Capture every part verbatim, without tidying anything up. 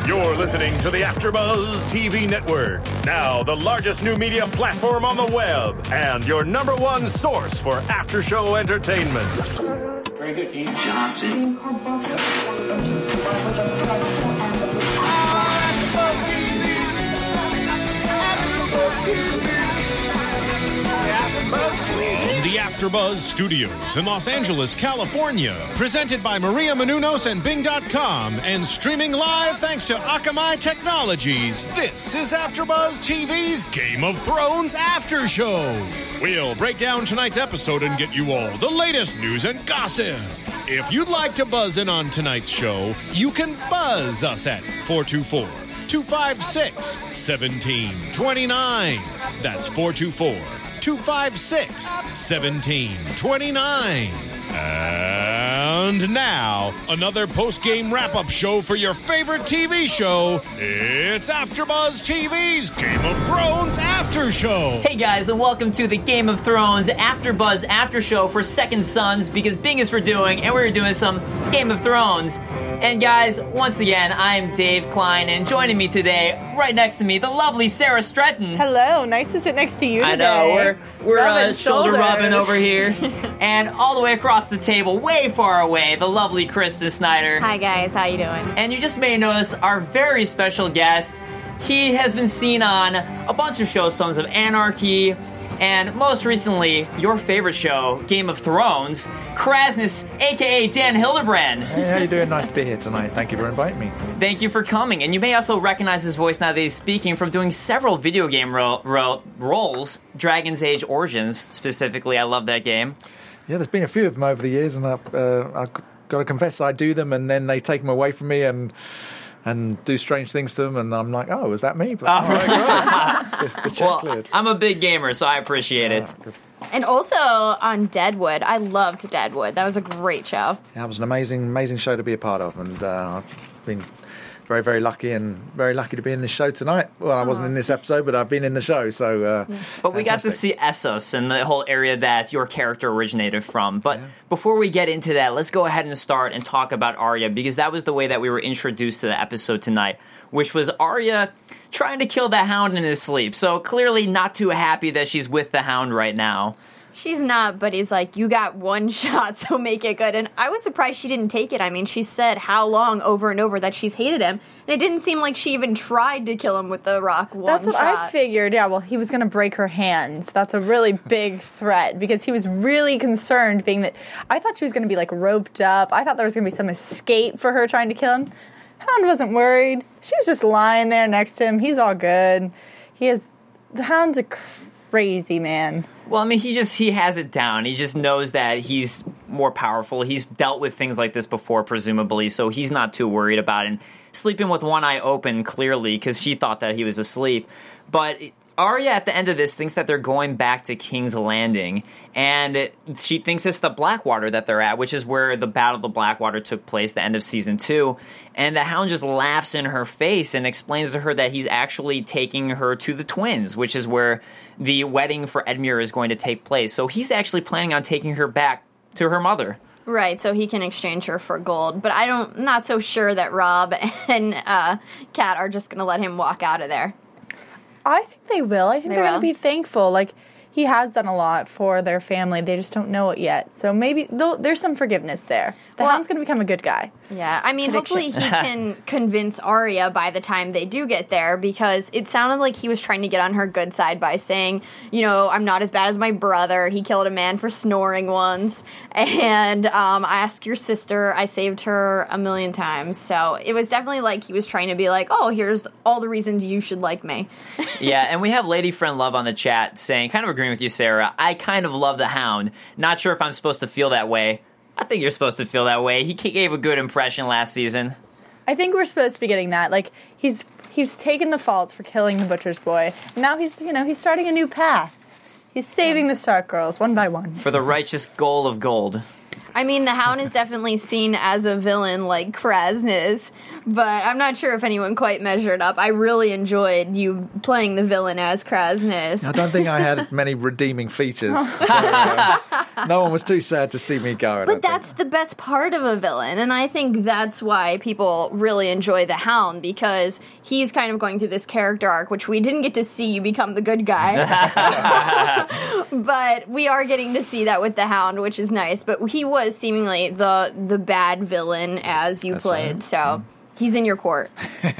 You're listening to the AfterBuzz T V network, now the largest new media platform on the web, and your number one source for after-show entertainment. Very good, Dean Johnson. From the AfterBuzz Studios in Los Angeles, California, presented by Maria Menounos and Bing dot com, and streaming live thanks to Akamai Technologies, this is AfterBuzz T V's Game of Thrones After Show. We'll break down tonight's episode and get you all the latest news and gossip. If you'd like to buzz in on tonight's show, you can buzz us at four two four, two five six, one seven two nine. That's four two four, two five six, one seven two nine. And now, another post-game wrap-up show for your favorite T V show. It's AfterBuzz T V's Game of Thrones After Show. Hey guys, and welcome to the Game of Thrones AfterBuzz After Show for Second Sons, because Bing is for doing, and we're doing some Game of Thrones. And guys, once again, I'm Dave Klein, and joining me today, right next to me, the lovely Sarah Stretton. Hello, nice to sit next to you today. I know, we're, we're uh, shoulder rubbing over here. And all the way across the table, way far away, the lovely Kristen Snyder. Hi guys, how you doing? And you just may notice our very special guest. He has been seen on a bunch of shows, Sons of Anarchy, and most recently, your favorite show, Game of Thrones, Krasnus, a k a. Dan Hildebrand. Hey, how you doing? Nice to be here tonight. Thank you for inviting me. Thank you for coming. And you may also recognize his voice now that he's speaking from doing several video game ro- ro- roles, Dragon's Age Origins specifically. I love that game. Yeah, there's been a few of them over the years, and I've, uh, I've got to confess I do them, and then they take them away from me and and do strange things to them, and I'm like, oh, is that me? But, oh, right, right. The, the check well, cleared. I'm a big gamer, so I appreciate yeah, it. Good. And also on Deadwood, I loved Deadwood. That was a great show. Yeah, it was an amazing, amazing show to be a part of, and uh, I've been very, very lucky, and very lucky to be in this show tonight. Well, I wasn't in this episode, but I've been in the show, so uh, yeah. But we fantastic. got to see Essos and the whole area that your character originated from. But yeah. before we get into that, let's go ahead and start and talk about Arya, because that was the way that we were introduced to the episode tonight, which was Arya trying to kill the Hound in his sleep. So clearly not too happy that she's with the Hound right now. She's not, but he's like, you got one shot, so make it good. And I was surprised she didn't take it. I mean, she said how long over and over that she's hated him. And it didn't seem like she even tried to kill him with the rock one That's what shot. I figured. Yeah, well, he was going to break her hands. That's a really big threat, because he was really concerned, being that I thought she was going to be, like, roped up. I thought there was going to be some escape for her trying to kill him. Hound wasn't worried. She was just lying there next to him. He's all good. He has... The Hound's a crazy man. Well, I mean, he just, he has it down. He just knows that he's more powerful. He's dealt with things like this before, presumably, so he's not too worried about it. And sleeping with one eye open, clearly, because she thought that he was asleep. But Arya, at the end of this, thinks that they're going back to King's Landing, and it, she thinks it's the Blackwater that they're at, which is where the Battle of the Blackwater took place, the end of Season two. And the Hound just laughs in her face and explains to her that he's actually taking her to the Twins, which is where the wedding for Edmure is going to take place. So he's actually planning on taking her back to her mother. Right, so he can exchange her for gold. But I don't, not so sure that Rob and uh, Kat are just going to let him walk out of there. I think they will. I think they they're will. going to be thankful. Like, he has done a lot for their family. They just don't know it yet. So maybe there's some forgiveness there. The well, Hound's going to become a good guy. Yeah, I mean, Prediction. hopefully he can convince Arya by the time they do get there, because it sounded like he was trying to get on her good side by saying, you know, I'm not as bad as my brother. He killed a man for snoring once. And um, I asked your sister. I saved her a million times. So it was definitely like he was trying to be like, oh, here's all the reasons you should like me. Yeah, and we have Lady Friend Love on the chat saying, kind of agreeing with you, Sarah, I kind of love the Hound. Not sure if I'm supposed to feel that way. I think you're supposed to feel that way. He gave a good impression last season. I think we're supposed to be getting that. Like, he's he's taken the faults for killing the Butcher's Boy. Now he's, you know, he's starting a new path. He's saving the Stark girls one by one. For the righteous goal of gold. I mean, the Hound is definitely seen as a villain like Krasnus, but I'm not sure if anyone quite measured up. I really enjoyed you playing the villain as Krasnus. I don't think I had many redeeming features. So, uh, no one was too sad to see me go. I But don't that's think. the best part of a villain, and I think that's why people really enjoy the Hound, because he's kind of going through this character arc, which we didn't get to see you become the good guy. But we are getting to see that with the Hound, which is nice. But he was seemingly the the bad villain as you That's played, right. so he's in your court. He's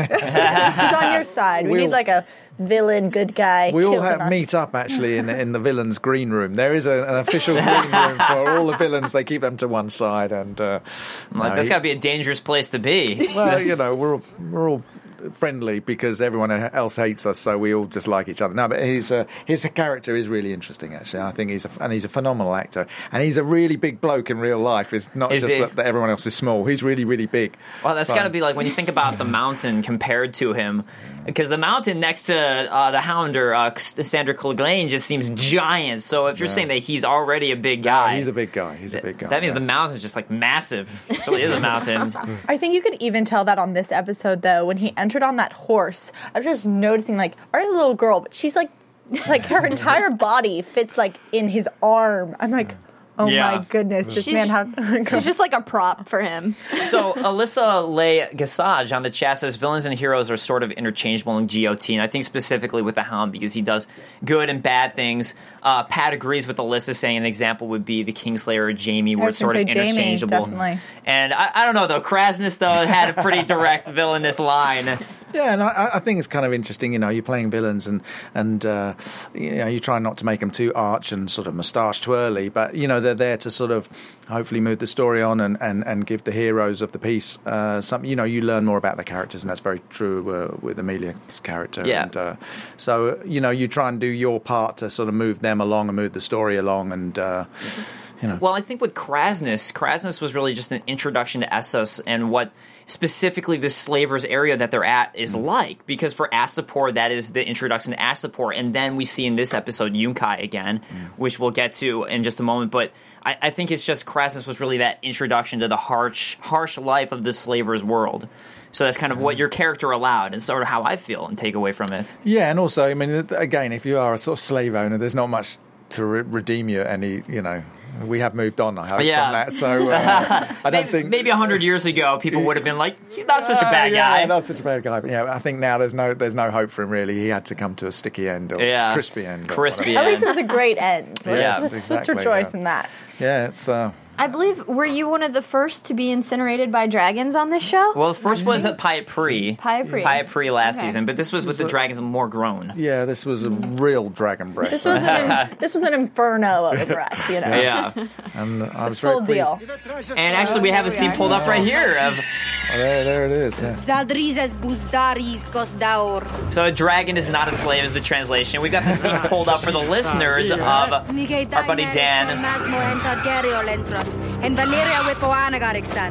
on your side. We We'll- need like a villain, good guy. We all kill have, tonight. meet up actually in in the villains' green room. There is a, an official green room for all the villains. They keep them to one side, and uh, Like, no, that's he- got to be a dangerous place to be. well, you know, we're all, we're all friendly because everyone else hates us, so we all just like each other. No, but his uh, his character is really interesting. Actually, I think he's a, and he's a phenomenal actor, and he's a really big bloke in real life. It's not Is just he? that, that everyone else is small. He's really, really big. Well, that's So- got to be like when you think about the Mountain compared to him, because the Mountain next to uh, the Hounder, uh, Sandra Clegane, just seems giant. So if you're Yeah. saying that he's already a big guy, He's a big guy. He's a big guy. that means yeah. the Mountain's just like massive. It really is a mountain. I think you could even tell that on this episode, though, when he entered on that horse. I was just noticing, like, our little girl, but she's like, like her entire body fits like in his arm. I'm like, oh Yeah. my goodness, this She's- man had. She's just like a prop for him. So Alyssa Leigh Gasage on the chat says villains and heroes are sort of interchangeable in G O T, and I think specifically with the Hound because he does good and bad things. Uh, Pat agrees with Alyssa, saying an example would be the Kingslayer or Jamie, were was sort gonna of say Jamie, interchangeable. definitely. And I, I don't know though, Krasnus though had a pretty direct villainous line. Yeah, and I, I think it's kind of interesting. You know, you're playing villains, and and uh, you know, you try not to make them too arch and sort of moustache twirly, but you know, they're there to sort of hopefully move the story on and, and, and give the heroes of the piece uh, something. You know, you learn more about the characters, and that's very true uh, with Amelia's character. Yeah. And, uh, so you know, you try and do your part to sort of move them along and move the story along, and. Uh, You know. Well, I think with Krasnus, Krasnus was really just an introduction to Essos and what specifically the slavers area that they're at is like. Because for Astapor, that is the introduction to Astapor. And then we see in this episode Yunkai again, which we'll get to in just a moment. But I, I think it's just Krasnus was really that introduction to the harsh, harsh life of the slavers' world. So that's kind of what your character allowed and sort of how I feel and take away from it. Yeah, and also, I mean, again, if you are a sort of slave owner, there's not much to re- redeem you. Any, you know, we have moved on, I hope, Yeah. from that. So uh, I don't Maybe, think maybe a hundred years ago, people would have been like, he's not such a bad Uh, yeah, guy. not such a bad guy. But yeah, I think now there's no there's no hope for him really. He had to come to a sticky end or Yeah. crispy end. or Crispy whatever. At least it was a great end. Let's, Yes, let's, exactly, let's rejoice yeah. in that. Yeah, it's. Uh, I believe, were you one of the first to be incinerated by dragons on this show? Well, the first was at Pyat Pri. Pyat Pri. Pyat Pri last Okay. season, but this was with the dragons more grown. yeah, this was a real dragon breath. This was an this was an inferno of a breath, you know. Yeah. and I was Full very pleased. deal. And actually, we have a scene pulled up right here of Oh, there, there it is. Yeah. Zaldrizes buzdaris kosdaur. so a dragon is not a slave is the translation. We got the scene pulled up for the listeners of our buddy Dan. Masmo and Targario lentrot. And Valeria Wipoana garixan.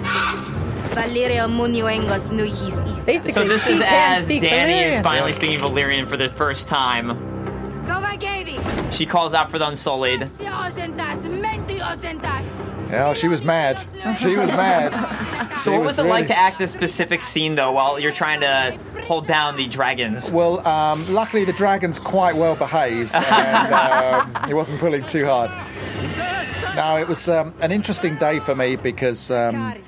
Valeria Munuengos nuhis is. Basically, So this she is can't as speak Danny is Valyrian. finally speaking Valyrian for the first time. Govagavi. She calls out for the Unsullied. Osentas. Menti osentas. Yeah, she was mad. She was mad. So She what was it really- like to act this specific scene, though, while you're trying to hold down the dragons? Well, um, luckily the dragon's quite well behaved, and um, he wasn't pulling too hard. No, it was um, an interesting day for me because. Um, Caris.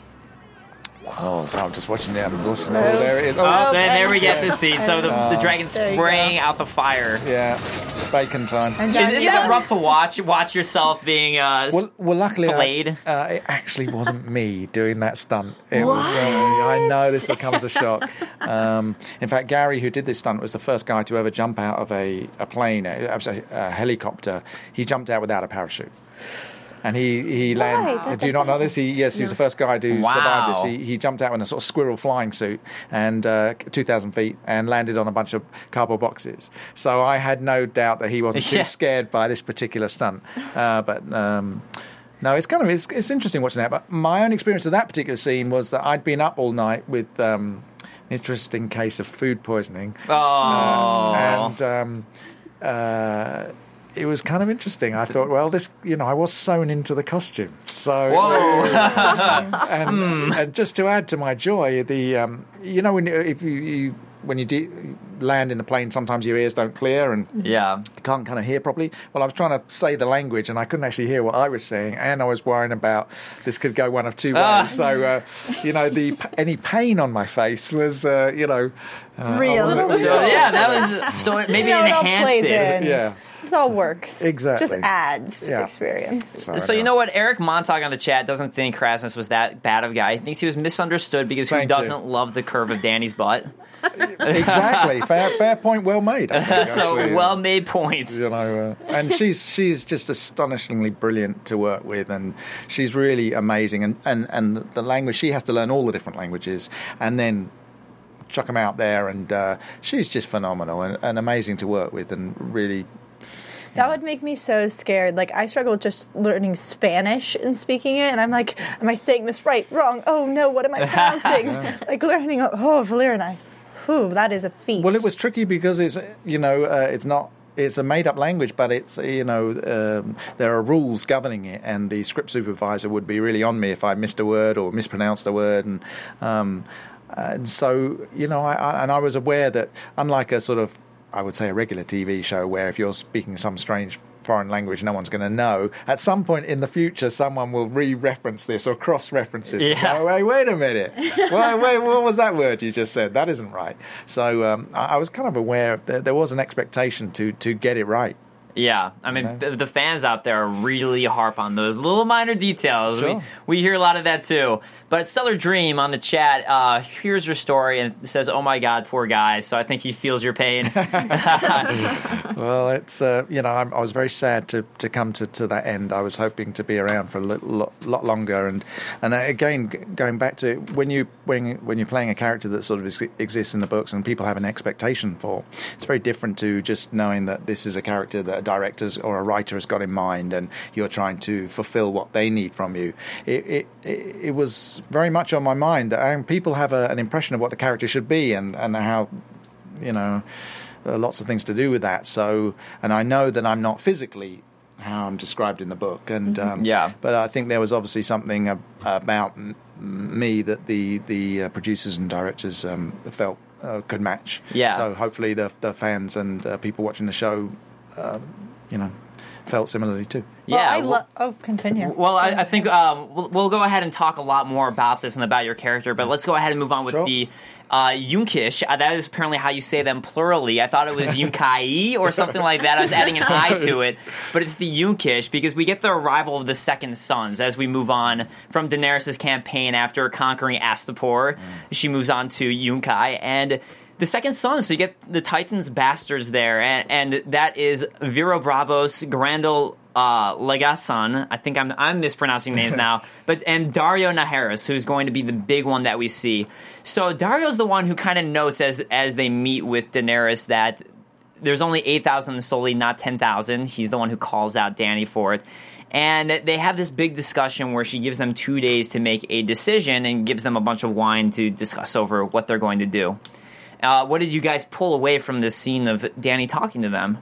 oh, so I'm just watching the. I'm watching, oh, there it is. Oh, then there we get the scene. So the, the dragon's There you spraying out the fire. Yeah, bacon time. And Is, John, is you that know- rough to watch? Watch yourself being uh, Well, well, luckily, filleted? I, uh, it actually wasn't me doing that stunt. It was. Uh, I know this will come as a shock. Um, in fact, Gary, who did this stunt, was the first guy to ever jump out of a, a plane, a, a, a helicopter. He jumped out without a parachute. And he, he landed. Right. Do you not know this? He, yes, he was the first guy to Wow. survive this. He, he jumped out in a sort of squirrel flying suit and uh, two thousand feet and landed on a bunch of cardboard boxes. So I had no doubt that he wasn't too Yeah. scared by this particular stunt. Uh, but um, no, it's kind of it's, it's interesting watching that. But my own experience of that particular scene was that I'd been up all night with um, an interesting case of food poisoning. Oh. Uh, and um, uh, it was kind of interesting. I thought, well, this, you know, I was sewn into the costume. So, Whoa. and, mm. and just to add to my joy, the, um, you know, when if you, you when you de- land in the plane, sometimes your ears don't clear and yeah. you can't kind of hear properly. Well, I was trying to say the language and I couldn't actually hear what I was saying, and I was worrying about this could go one of two ways. Ah. So, uh, you know, the any pain on my face was, uh, you know, uh, Real. So yeah, that was so it maybe You know, it it all enhanced plays it. in. Yeah. It all works. Exactly. Just adds to Yeah. the experience. So, So you know what? Eric Montag on the chat doesn't think Krasinski was that bad of a guy. He thinks he was misunderstood because Thank who doesn't you. love the curve of Danny's butt? Exactly. Fair, fair point. Well made. I think, So actually. well made points. You know, uh, and she's she's just astonishingly brilliant to work with, and she's really amazing. And, and, and the language, she has to learn all the different languages, and then chuck them out there. And uh, she's just phenomenal and, and amazing to work with, and really. That would make me so scared. Like, I struggle with just learning Spanish and speaking it, and I'm like, am I saying this right, wrong? Oh, no, what am I pronouncing? Like, learning, oh, Valyrian, whew, that is a feat. Well, it was tricky because it's, you know, uh, it's not. It's a made-up language, but it's, you know, um, there are rules governing it, and the script supervisor would be really on me if I missed a word or mispronounced a word, and um, and so, you know, I, I and I was aware that unlike a sort of, I would say, a regular T V show where if you're speaking some strange foreign language no one's going to know, at some point in the future someone will re-reference this or cross-reference this. Yeah. Go, hey, wait a minute. wait, wait, what was that word you just said? That isn't right. So um, I, I was kind of aware that there was an expectation to to get it right. Yeah, I mean, the, the fans out there really harp on those little minor details. Sure. We, we hear a lot of that too. But Stellar Dream on the chat, uh, here's your story and says, oh my God, poor guy. So I think he feels your pain. Well, it's, uh, you know, I'm, I was very sad to, to come to, to that end. I was hoping to be around for a little, lot, lot longer. And, and again, g- going back to it, when, you, when, when you're playing a character that sort of ex- exists in the books and people have an expectation for, it's very different to just knowing that this is a character that a director or a writer has got in mind and you're trying to fulfill what they need from you. It, it, it, it was very much on my mind that um, people have a, an impression of what the character should be and, and how, you know, uh, lots of things to do with that. So, and I know that I'm not physically how I'm described in the book, and um, yeah. But I think there was obviously something ab- about m- me that the the uh, producers and directors um, felt uh, could match. Yeah. So hopefully the the fans and uh, people watching the show, uh, you know, felt similarly too. Well, Yeah. I well- lo- oh, continue. Well, I, I think um, we'll, we'll go ahead and talk a lot more about this and about your character, but let's go ahead and move on with Sure. the uh, Yunkish. Uh, that is apparently how you say them plurally. I thought it was Yunkai or something like that. I was adding an I to it, but it's the Yunkish because we get the arrival of the Second Sons as we move on from Daenerys' campaign after conquering Astapor. Mm. She moves on to Yunkai, and the Second Son, so you get the Titans bastards there, and, and that is Vero Bravos, Grandel uh, Legasan. I think I'm I'm mispronouncing names now, but and Dario Naharis, who's going to be the big one that we see. So Dario's the one who kind of notes as as they meet with Daenerys that there's only eight thousand solely, not ten thousand. He's the one who calls out Dany for it. And they have this big discussion where she gives them two days to make a decision and gives them a bunch of wine to discuss over what they're going to do. Uh, what did you guys pull away from this scene of Dany talking to them?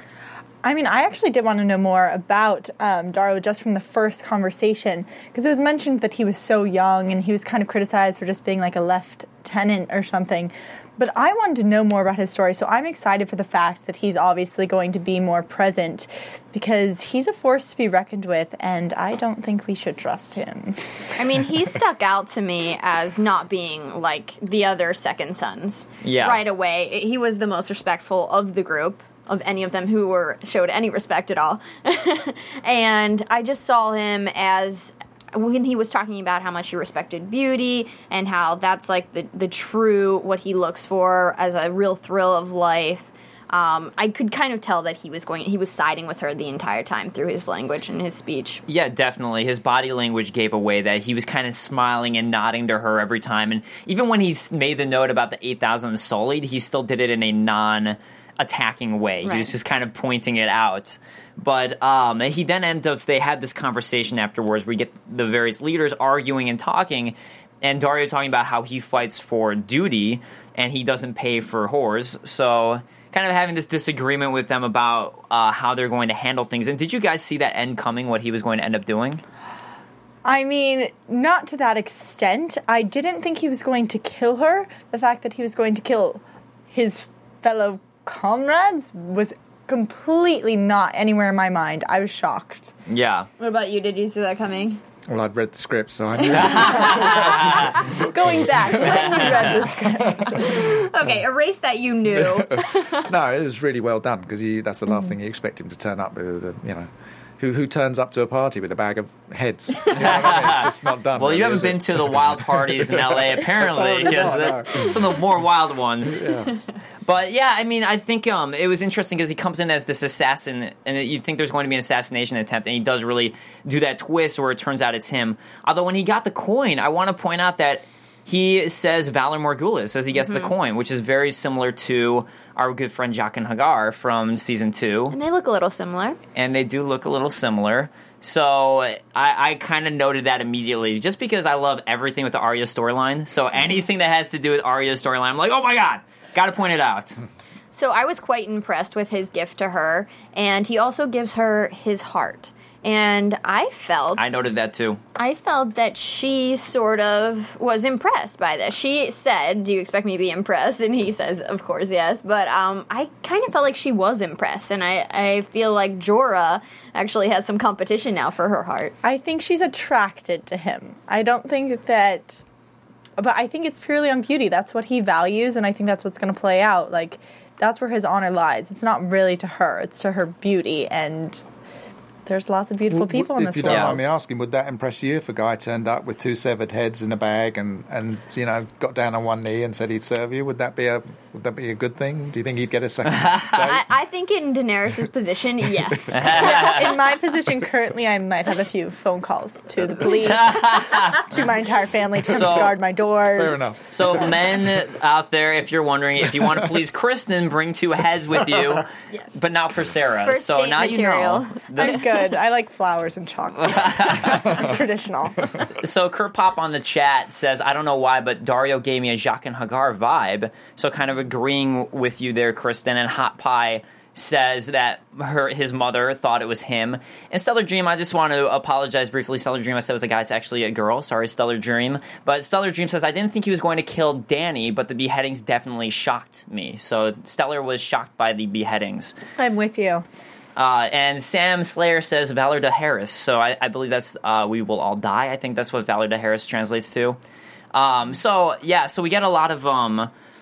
I mean, I actually did want to know more about um, Dario just from the first conversation, because it was mentioned that he was so young and he was kind of criticized for just being like a lieutenant or something. But I wanted to know more about his story, so I'm excited for the fact that he's obviously going to be more present, because he's a force to be reckoned with, and I don't think we should trust him. I mean, he stuck out to me as not being like the other Second Sons. Yeah. Right away. He was the most respectful of the group, of any of them who were showed any respect at all. And I just saw him as, when he was talking about how much he respected beauty and how that's like the, the true, what he looks for as a real thrill of life. Um, I could kind of tell that he was going, he was siding with her the entire time through his language and his speech. Yeah, definitely. His body language gave away that he was kind of smiling and nodding to her every time. And even when he made the note about the eight thousand Sullied, he still did it in a non-attacking way. Right. He was just kind of pointing it out. But um, he then ended up, they had this conversation afterwards where we get the various leaders arguing and talking, and Dario talking about how he fights for duty and he doesn't pay for whores. So kind of having this disagreement with them about uh, how they're going to handle things. And did you guys see that end coming, what he was going to end up doing? I mean, not to that extent. I didn't think he was going to kill her. The fact that he was going to kill his fellow comrades was completely not anywhere in my mind. I was shocked. Yeah. What about you? Did you see that coming? Well, I'd read the script, so I knew that. Going back, when you read the script. Okay, erase that you knew. No, it was really well done, because that's the last Mm-hmm. thing you expect him to turn up with, uh, you know. Who who turns up to a party with a bag of heads? You know what I mean? It's just not done. Well, really, you haven't is it? been to the wild parties in L A, apparently, because that's some of the more wild ones. Yeah. But yeah, I mean, I think um, it was interesting because he comes in as this assassin, and you think there's going to be an assassination attempt, and he does really do that twist where it turns out it's him. Although when he got the coin, I want to point out that he says Valar Morghulis as he gets Mm-hmm. the coin, which is very similar to our good friend Jaqen Hagar from season two. And they look a little similar. And they do look a little similar. So I, I kind of noted that immediately, just because I love everything with the Arya storyline. So anything that has to do with Arya's storyline, I'm like, oh my god, got to point it out. So I was quite impressed with his gift to her, and he also gives her his heart. And I felt I noted that too. I felt that she sort of was impressed by this. She said, "Do you expect me to be impressed?" And he says, "Of course, yes." But um, I kind of felt like she was impressed, and I, I feel like Jorah actually has some competition now for her heart. I think she's attracted to him. I don't think that... But I think it's purely on beauty. That's what he values, and I think that's what's going to play out. Like, that's where his honor lies. It's not really to her. It's to her beauty, and... There's lots of beautiful people in if this you world. don't mind me asking, would that impress you if a guy turned up with two severed heads in a bag and, and you know got down on one knee and said he'd serve you? Would that be a would that be a good thing? Do you think he'd get a second date? I, I think in Daenerys' position, yes. Yeah, in my position currently, I might have a few phone calls to the police, to my entire family, to him So- to guard my doors. Fair enough. So men out there, if you're wondering, if you want to please Kristen, bring two heads with you, Yes. but not for Sarah. First so date now material. you know. The- I'm good. I like flowers and chocolate. Traditional. So Kurt Pop on the chat says, I don't know why, but Dario gave me a Jaqen Hagar vibe. So kind of agreeing with you there, Kristen. And Hot Pie says that her his mother thought it was him. And Stellar Dream, I just want to apologize briefly. Stellar Dream, I said it was a guy. It's actually a girl. Sorry, Stellar Dream. But Stellar Dream says, I didn't think he was going to kill Dany, but the beheadings definitely shocked me. So Stellar was shocked by the beheadings. I'm with you. Uh, and Sam Slayer says Valar de Harris. So I, I believe that's uh, we will all die. I think that's what Valar de Harris translates to. Um, so yeah, so we get a lot of. Um,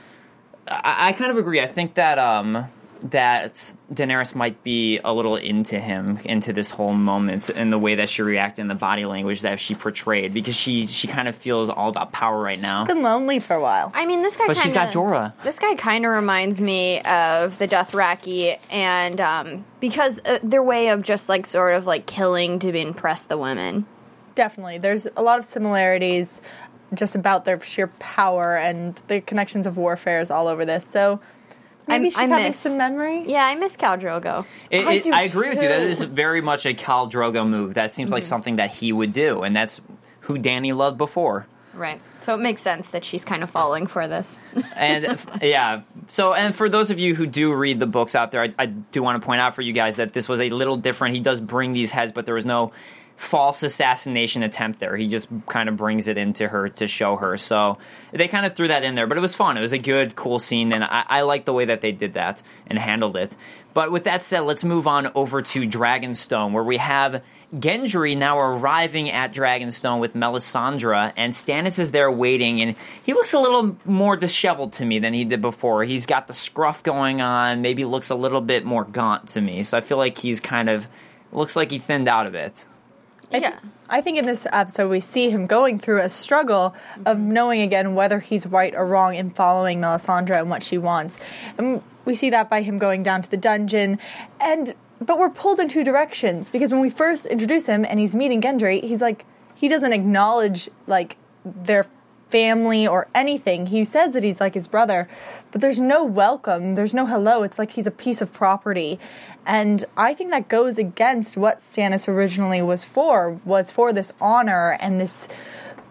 I, I kind of agree. I think that um, that Daenerys might be a little into him, into this whole moment, in the way that she reacted, in the body language that she portrayed, because she she kind of feels all about power right now. She's been lonely for a while. I mean, this guy. But kinda, she's got Jorah. This guy kind of reminds me of the Dothraki, and um, because uh, their way of just like sort of like killing to impress the women. Definitely. There's a lot of similarities just about their sheer power, and the connections of warfare is all over this. So maybe I- she's I having miss- some memories. Yeah, I miss Khal Drogo. It, I it- do I agree with you. That too. is very much a Khal Drogo move. That seems like something that he would do, and that's who Dany loved before. Right. So it makes sense that she's kind of falling for this. And f- yeah, so and for those of you who do read the books out there, I, I do want to point out for you guys that this was a little different. He does bring these heads, but there was no false assassination attempt there. He just kind of brings it into her to show her. So they kind of threw that in there, but it was fun. It was a good, cool scene, and I, I like the way that they did that and handled it. But with that said, let's move on over to Dragonstone, where we have Gendry now arriving at Dragonstone with Melisandre, and Stannis is there waiting, and he looks a little more disheveled to me than he did before. He's got the scruff going on, maybe looks a little bit more gaunt to me, so I feel like he's kind of, looks like he thinned out a bit. I Yeah. th- I think in this episode we see him going through a struggle of knowing again whether he's right or wrong in following Melisandre and what she wants. And we see that by him going down to the dungeon, and but we're pulled in two directions, because when we first introduce him and he's meeting Gendry, he's like, he doesn't acknowledge like their family or anything. He says that he's like his brother, but there's no welcome, there's no hello. It's like he's a piece of property. And I think that goes against what Stannis originally was for, was for this honor and this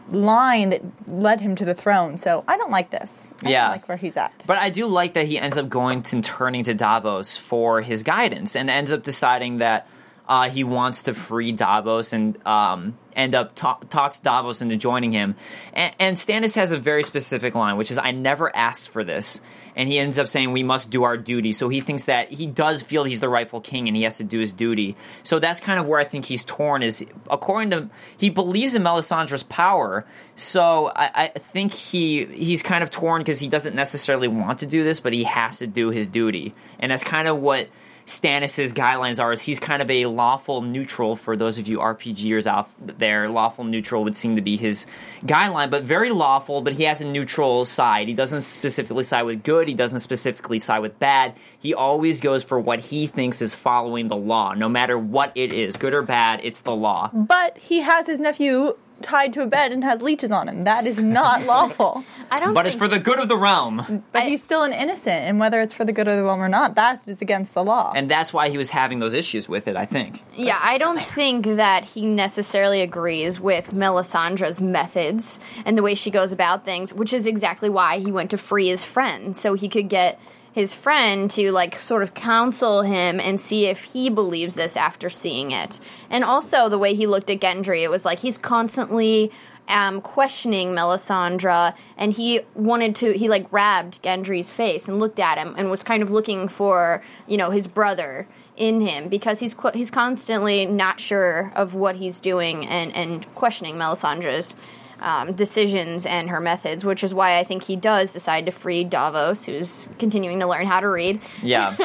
line that led him to the throne. So I don't like this. I yeah. don't like where he's at. But I do like that he ends up going to turning to Davos for his guidance and ends up deciding that uh, he wants to free Davos and um, end up ta- talks Davos into joining him. And, and Stannis has a very specific line, which is, I never asked for this. And he ends up saying, we must do our duty. So he thinks that he does feel he's the rightful king and he has to do his duty. So that's kind of where I think he's torn is, according to, he believes in Melisandre's power. So I, I think he he's kind of torn because he doesn't necessarily want to do this, but he has to do his duty. And that's kind of what Stannis' guidelines are, is he's kind of a lawful neutral. For those of you RPGers out there, lawful neutral would seem to be his guideline, but very lawful, but he has a neutral side. He doesn't specifically side with good, he doesn't specifically side with bad. He always goes for what he thinks is following the law, no matter what it is, good or bad, it's the law. But he has his nephew tied to a bed and has leeches on him. That is not lawful. I don't But think it's for the good of the realm. But I- he's still an innocent, and whether it's for the good of the realm or not, that is against the law. And that's why he was having those issues with it, I think. Yeah, I don't think that he necessarily agrees with Melisandre's methods and the way she goes about things, which is exactly why he went to free his friend, so he could get his friend to, like, sort of counsel him and see if he believes this after seeing it. And also the way he looked at Gendry, it was like he's constantly um, questioning Melisandre, and he wanted to, he, like, grabbed Gendry's face and looked at him and was kind of looking for, you know, his brother in him, because he's qu- he's constantly not sure of what he's doing and, and questioning Melisandre's Um, decisions and her methods, which is why I think he does decide to free Davos, who's continuing to learn how to read. Yeah.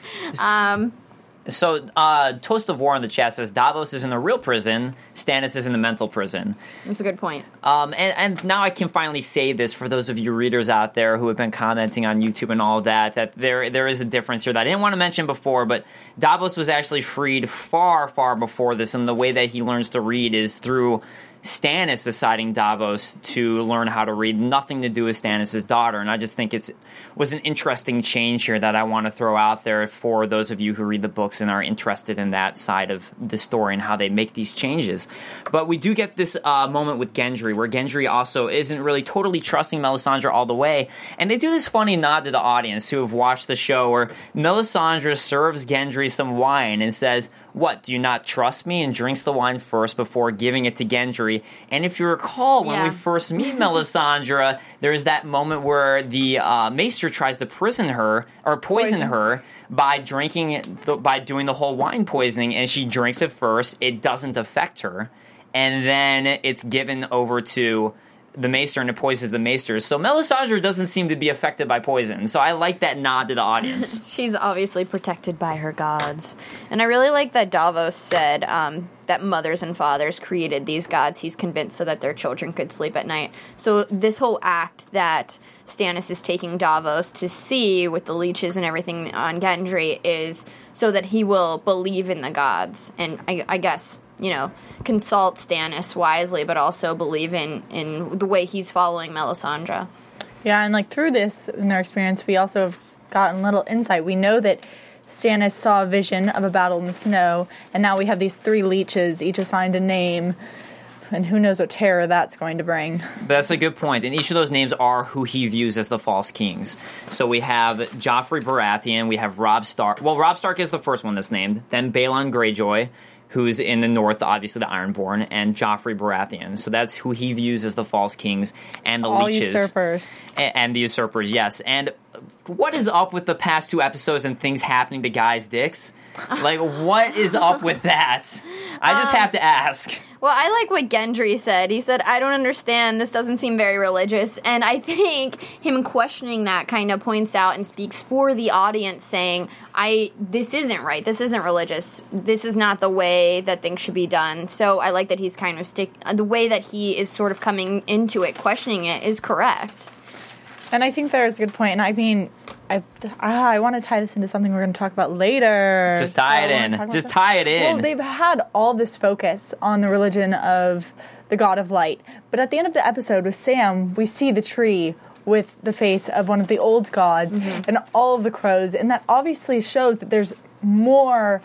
Um, so, uh, Toast of War in the chat says, Davos is in the real prison, Stannis is in the mental prison. that's a good point. Um, and, and now I can finally say this for those of you readers out there who have been commenting on YouTube and all of that, that there there is a difference here that I didn't want to mention before, but Davos was actually freed far, far before this, and the way that he learns to read is through Stannis deciding Davos to learn how to read, nothing to do with Stannis' daughter. And I just think it's was an interesting change here that I want to throw out there for those of you who read the books and are interested in that side of the story and how they make these changes. But we do get this uh, moment with Gendry, where Gendry also isn't really totally trusting Melisandre all the way. And they do this funny nod to the audience who have watched the show, where Melisandre serves Gendry some wine and says, "What, do you not trust me?" and drinks the wine first before giving it to Gendry. And if you recall, when Yeah. we first meet Melisandre, there's that moment where the uh, Maester tries to prison her, or poison, Poison. her, by drinking, the, by doing the whole wine poisoning, and she drinks it first. It doesn't affect her. And then it's given over to the Maester, and it poisons the Maester. So Melisandre doesn't seem to be affected by poison. So I like that nod to the audience. She's obviously protected by her gods. And I really like that Davos said um, that mothers and fathers created these gods, he's convinced, so that their children could sleep at night. So this whole act that Stannis is taking Davos to see with the leeches and everything on Gendry is so that he will believe in the gods. And I, I guess, you know, consult Stannis wisely, but also believe in, in the way he's following Melisandre. Yeah, and like through this, in their experience, we also have gotten little insight. We know that Stannis saw a vision of a battle in the snow, and now we have these three leeches, each assigned a name, and who knows what terror that's going to bring. That's a good point. And each of those names are who he views as the false kings. So we have Joffrey Baratheon, we have Robb Stark. Well, Robb Stark is the first one that's named. Then Balon Greyjoy, who's in the north, obviously the Ironborn, and Joffrey Baratheon. So that's who he views as the false kings and the All leeches. usurpers. And, and the usurpers, yes. And what is up with the past two episodes and things happening to guys' dicks? Like, what is up with that? I just have to ask. Well, I like what Gendry said. He said, I don't understand. This doesn't seem very religious. And I think him questioning that kind of points out and speaks for the audience, saying, I this isn't right. This isn't religious. This is not the way that things should be done. So I like that he's kind of stick. The way that he is sort of coming into it, questioning it, is correct. And I think there's a good point. And I mean, I ah, I want to tie this into something we're going to talk about later. Just tie So it I wanna in. talk about Just that. tie it in. Well, they've had all this focus on the religion of the God of Light. But at the end of the episode with Sam, we see the tree with the face of one of the old gods Mm-hmm. and all of the crows. And that obviously shows that there's more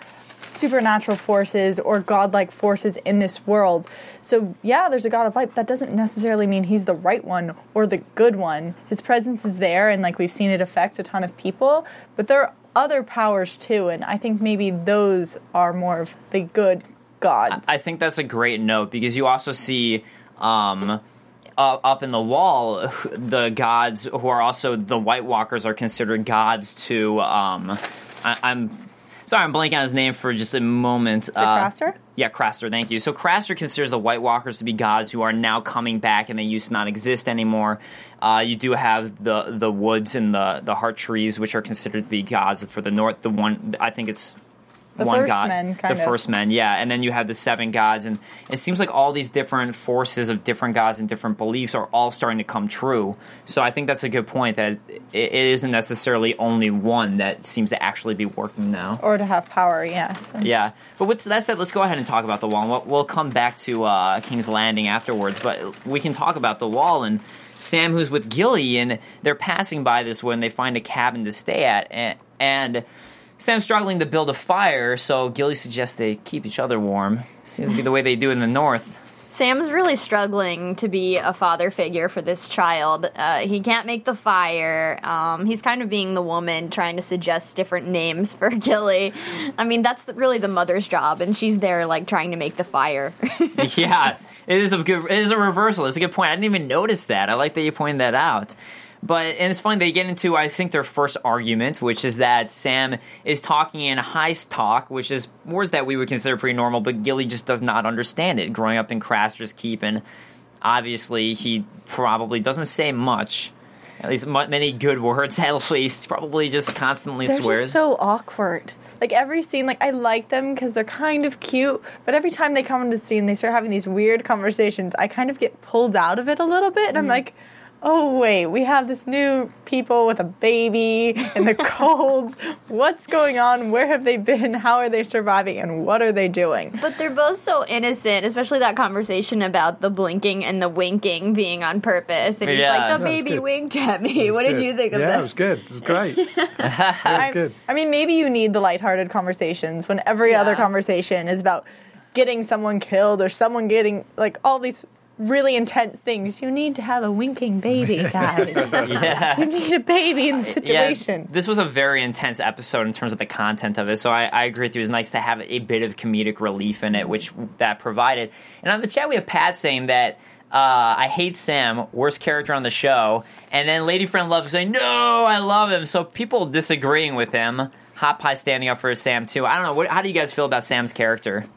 supernatural forces or godlike forces in this world. So, yeah, there's a god of light, but that doesn't necessarily mean he's the right one or the good one. His presence is there, and, like, we've seen it affect a ton of people, but there are other powers, too, and I think maybe those are more of the good gods. I think that's a great note, because you also see... Um, Uh, up in the wall, the gods who are also the White Walkers are considered gods to. Um, I, I'm sorry, I'm blanking on his name for just a moment. Is it uh, Craster? Yeah, Craster. Thank you. So Craster considers the White Walkers to be gods who are now coming back, and they used to not exist anymore. Uh, you do have the the woods and the the heart trees, which are considered to be gods for the north. The one I think it's. The one first god, men, kind the of. first men, yeah, and then you have the seven gods, and it seems like all these different forces of different gods and different beliefs are all starting to come true. So I think that's a good point, that it isn't necessarily only one that seems to actually be working now, or to have power. Yes. Yeah, but with that said, let's go ahead and talk about the wall. And we'll, we'll come back to uh, King's Landing afterwards, but we can talk about the wall and Sam, who's with Gilly, and they're passing by this when they find a cabin to stay at, and. and Sam's struggling to build a fire, so Gilly suggests they keep each other warm. Seems to be the way they do in the north. Sam's really struggling to be a father figure for this child. Uh, he can't make the fire. Um, he's kind of being the woman trying to suggest different names for Gilly. I mean, that's the, really the mother's job, and she's there, like, trying to make the fire. Yeah, it is a good, it is a reversal. It's a good point. I didn't even notice that. I like that you pointed that out. But, and it's funny, they get into, I think, their first argument, which is that Sam is talking in heist talk, which is words that we would consider pretty normal, but Gilly just does not understand it. Growing up in Craster's Keep, and obviously he probably doesn't say much, at least many good words, at least, probably just constantly They're swears. Just so awkward. Like, every scene, like, I like them because they're kind of cute, but every time they come into the scene, they start having these weird conversations. I kind of get pulled out of it a little bit, and I'm like... oh, wait, we have this new people with a baby in the cold. What's going on? Where have they been? How are they surviving? And what are they doing? But they're both so innocent, especially that conversation about the blinking and the winking being on purpose. And he's Yeah. like, the That was baby good. winked at me. What Good. did you think of yeah, that? Yeah, it was good. It was great. It was good. I mean, maybe you need the lighthearted conversations when every Yeah. other conversation is about getting someone killed or someone getting, like, all these really intense things. You need to have a winking baby, guys. Yeah. You need a baby in the situation. Yeah, this was a very intense episode in terms of the content of it, so I, I agree with you. It was nice to have a bit of comedic relief in it, which that provided. And on the chat, we have Pat saying that uh, I hate Sam, worst character on the show, and then Lady Friend Love saying, no, I love him. So people disagreeing with him. Hot Pie standing up for Sam, too. I don't know. What, how do you guys feel about Sam's character?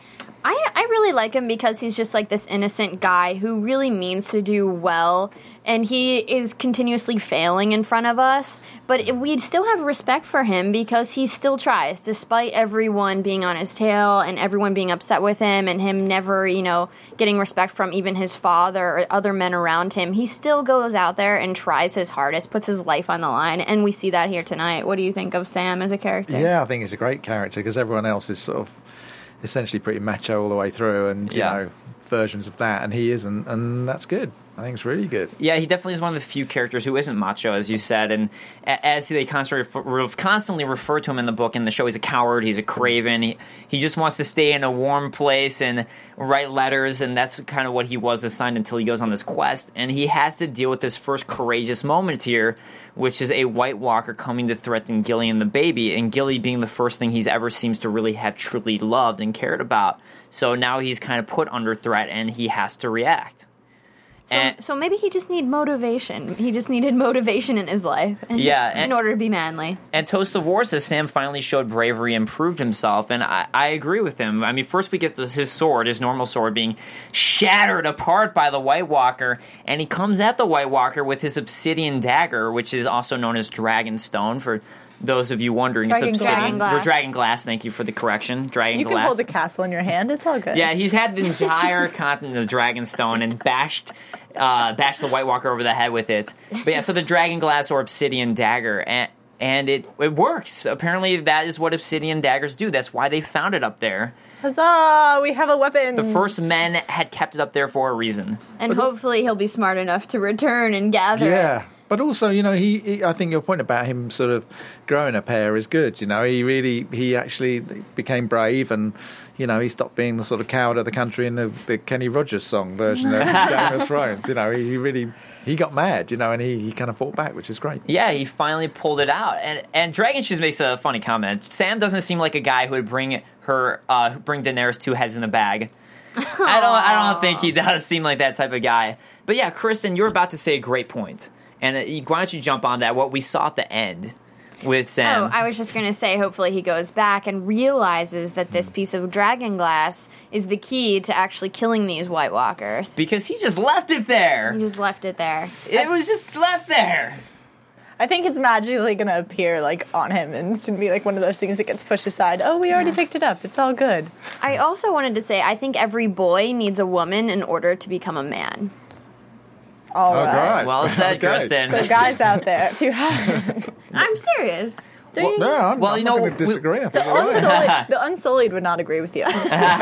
I, I really like him because he's just like this innocent guy who really means to do well, and he is continuously failing in front of us, but it, we still have respect for him because he still tries, despite everyone being on his tail and everyone being upset with him and him never, you know, getting respect from even his father or other men around him. He still goes out there and tries his hardest, puts his life on the line, and we see that here tonight. What do you think of Sam as a character? Yeah, I think he's a great character because everyone else is sort of essentially pretty macho all the way through, and you Yeah. know, versions of that, and he isn't, and that's good. I think it's really good. Yeah, he definitely is one of the few characters who isn't macho, as you said, and a- as they constantly refer, constantly refer to him in the book and the show, he's a coward, he's a craven, he, he just wants to stay in a warm place and write letters, and that's kind of what he was assigned until he goes on this quest, and he has to deal with this first courageous moment here, which is a White Walker coming to threaten Gilly and the baby, and Gilly being the first thing he's ever seems to really have truly loved and cared about. So now he's kind of put under threat, and he has to react. So, And, so maybe he just needed motivation. He just needed motivation in his life. And Yeah, in and- order to be manly. and Toast of War says Sam finally showed bravery and proved himself, and I, I agree with him. I mean, first we get this, his sword, his normal sword, being shattered apart by the White Walker, and he comes at the White Walker with his obsidian dagger, which is also known as Dragonstone, for those of you wondering. Dragon it's obsidian. glass. Dragon For Dragon Glass, thank you for the correction. Dragon You Glass. can hold a castle in your hand. It's all good. Yeah, he's had the entire continent of Dragonstone and bashed uh, bashed the White Walker over the head with it. But yeah, so the Dragon Glass or Obsidian Dagger, and, and it, it works. Apparently that is what Obsidian Daggers do. That's why they found it up there. Huzzah! We have a weapon. The first men had kept it up there for a reason. And hopefully he'll be smart enough to return and gather Yeah, it. but also, you know, he, he. I think your point about him sort of growing a pair is good. You know, he really, he actually became brave, and you know, he stopped being the sort of coward of the country in the, the Kenny Rogers song version of Game of Thrones. You know, he, he really, he got mad. You know, and he, he kind of fought back, which is great. Yeah, he finally pulled it out. And and Dragon Shoes makes a funny comment. Sam doesn't seem like a guy who would bring her, uh, bring Daenerys two heads in a bag. I don't I don't think he does seem like that type of guy. But yeah, Kristen, you're about to say a great point. And uh, why don't you jump on that, what we saw at the end with Sam. Oh, I was just going to say, hopefully he goes back and realizes that this piece of dragon glass is the key to actually killing these White Walkers. Because he just left it there. He just left it there. It was just left there. I think it's magically going to appear, like, on him, and it's going to be, like, one of those things that gets pushed aside. Oh, we already yeah. picked it up. It's all good. I also wanted to say, I think every boy needs a woman in order to become a man. All oh, right. right. Well said, okay. Kristen. So, guys out there, if you haven't... I'm serious. Do Well, you? no, I'm, Well, I'm you not know, going to disagree. I think The you're right. Unsullied, the Unsullied would not agree with you.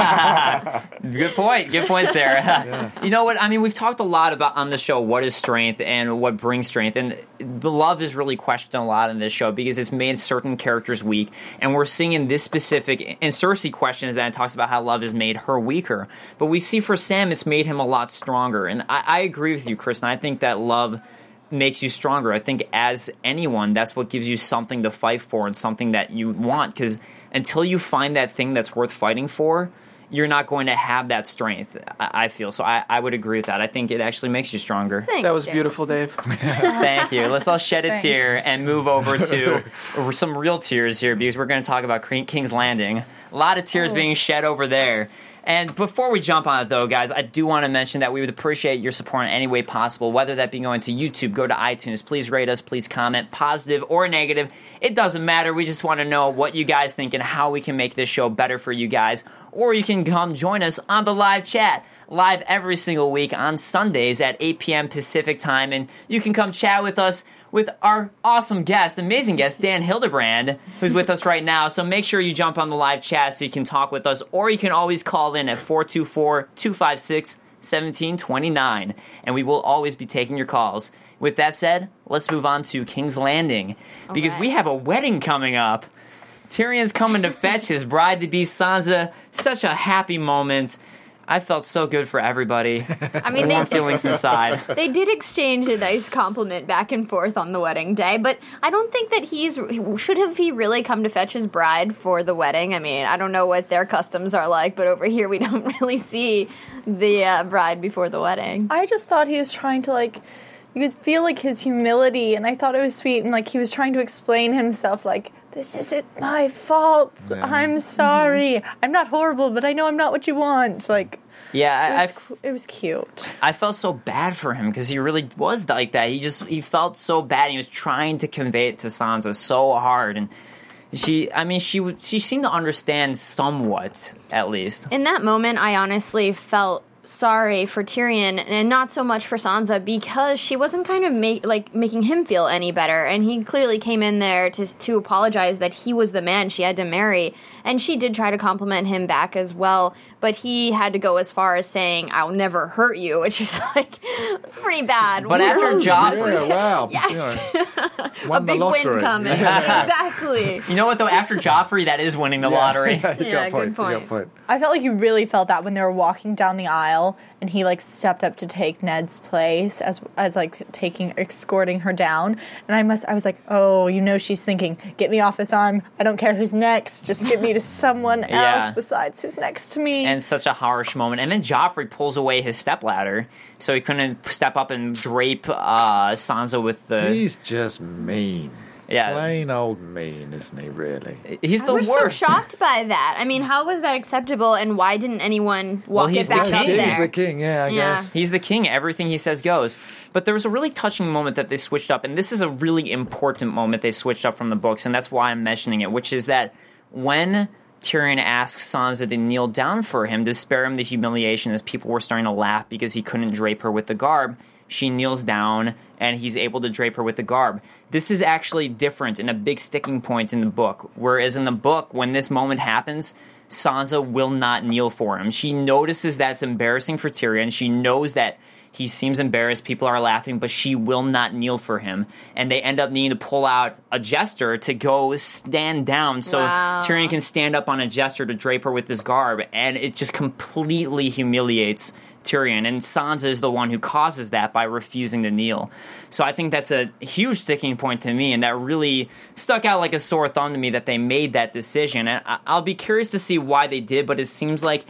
Good point. Good point, Sarah. Yeah. You know what? I mean, we've talked a lot about on the show what is strength and what brings strength, and the love is really questioned a lot in this show because it's made certain characters weak, and we're seeing in this specific, and Cersei questions that and talks about how love has made her weaker, but we see for Sam it's made him a lot stronger, and I, I agree with you, Kristen. I think that love makes you stronger. I think as anyone, that's what gives you something to fight for and something that you want, because until you find that thing that's worth fighting for, you're not going to have that strength, I, I feel. So I, I would agree with that. I think it actually makes you stronger. Thanks, That was Jay. beautiful, Dave. Thank you. Let's all shed a Thanks. tear and move over to some real tears here, because we're going to talk about King's Landing. A lot of tears Oh. being shed over there. And before we jump on it, though, guys, I do want to mention that we would appreciate your support in any way possible, whether that be going to YouTube, go to iTunes, please rate us, please comment, positive or negative. It doesn't matter. We just want to know what you guys think and how we can make this show better for you guys. Or you can come join us on the live chat, live every single week on Sundays at eight p.m. Pacific time. And you can come chat with us with our awesome guest, amazing guest, Dan Hildebrand, who's with us right now. So make sure you jump on the live chat so you can talk with us, or you can always call in at four two four, two five six, one seven two nine, and we will always be taking your calls. With that said, let's move on to King's Landing, because right. we have a wedding coming up. Tyrion's coming to fetch his bride-to-be Sansa. Such a happy moment. I felt so good for everybody. I mean, Warm they, feelings inside. they did exchange a nice compliment back and forth on the wedding day, but I don't think that he's should have he really come to fetch his bride for the wedding. I mean, I don't know what their customs are like, but over here we don't really see the uh, bride before the wedding. I just thought he was trying to, like, you could feel, like, his humility, and I thought it was sweet, and, like, he was trying to explain himself, like, this isn't my fault. Yeah. I'm sorry. Mm-hmm. I'm not horrible, but I know I'm not what you want. Like, Yeah, I, it was, cu- it was cute. I felt so bad for him because he really was like that. He just he felt so bad. He was trying to convey it to Sansa so hard, and she, I mean, she would she seemed to understand somewhat, at least. In that moment, I honestly felt sorry for Tyrion and not so much for Sansa, because she wasn't kind of make, like making him feel any better, and he clearly came in there to to apologize that he was the man she had to marry, and she did try to compliment him back as well, but he had to go as far as saying, "I'll never hurt you," which is like, that's pretty bad. But after Joffrey, Yeah, wow. Yes. You know, a won the big win lottery. coming. Exactly. you know what though? After Joffrey, that is winning the lottery. Yeah, you Yeah, got a good point. You got a point. point. I felt like you really felt that when they were walking down the aisle and he like stepped up to take Ned's place as as like taking escorting her down, and I must I was like, oh, you know she's thinking, get me off this arm. I don't care who's next. Just get me to someone Yeah. else besides who's next to me. And such a harsh moment. And then Joffrey pulls away his stepladder, so he couldn't step up and drape uh, Sansa with the. He's just mean. Yeah. Plain old mean, isn't he, really? He's the I was worst. so shocked by that. I mean, how was that acceptable, and why didn't anyone walk he's it the back king. up He's there? the king, yeah, I Yeah. guess. He's the king. Everything he says goes. But there was a really touching moment that they switched up, and this is a really important moment they switched up from the books, and that's why I'm mentioning it, which is that when Tyrion asks Sansa to kneel down for him to spare him the humiliation as people were starting to laugh because he couldn't drape her with the garb, she kneels down and he's able to drape her with the garb. This is actually different and a big sticking point in the book, whereas in the book, when this moment happens, Sansa will not kneel for him. She notices that's embarrassing for Tyrion. She knows that He seems embarrassed. People are laughing, but she will not kneel for him. And they end up needing to pull out a jester to go stand down so Wow. Tyrion can stand up on a jester to drape her with this garb. And it just completely humiliates Tyrion. And Sansa is the one who causes that by refusing to kneel. So I think that's a huge sticking point to me, and that really stuck out like a sore thumb to me that they made that decision. And I- I'll be curious to see why they did, but it seems like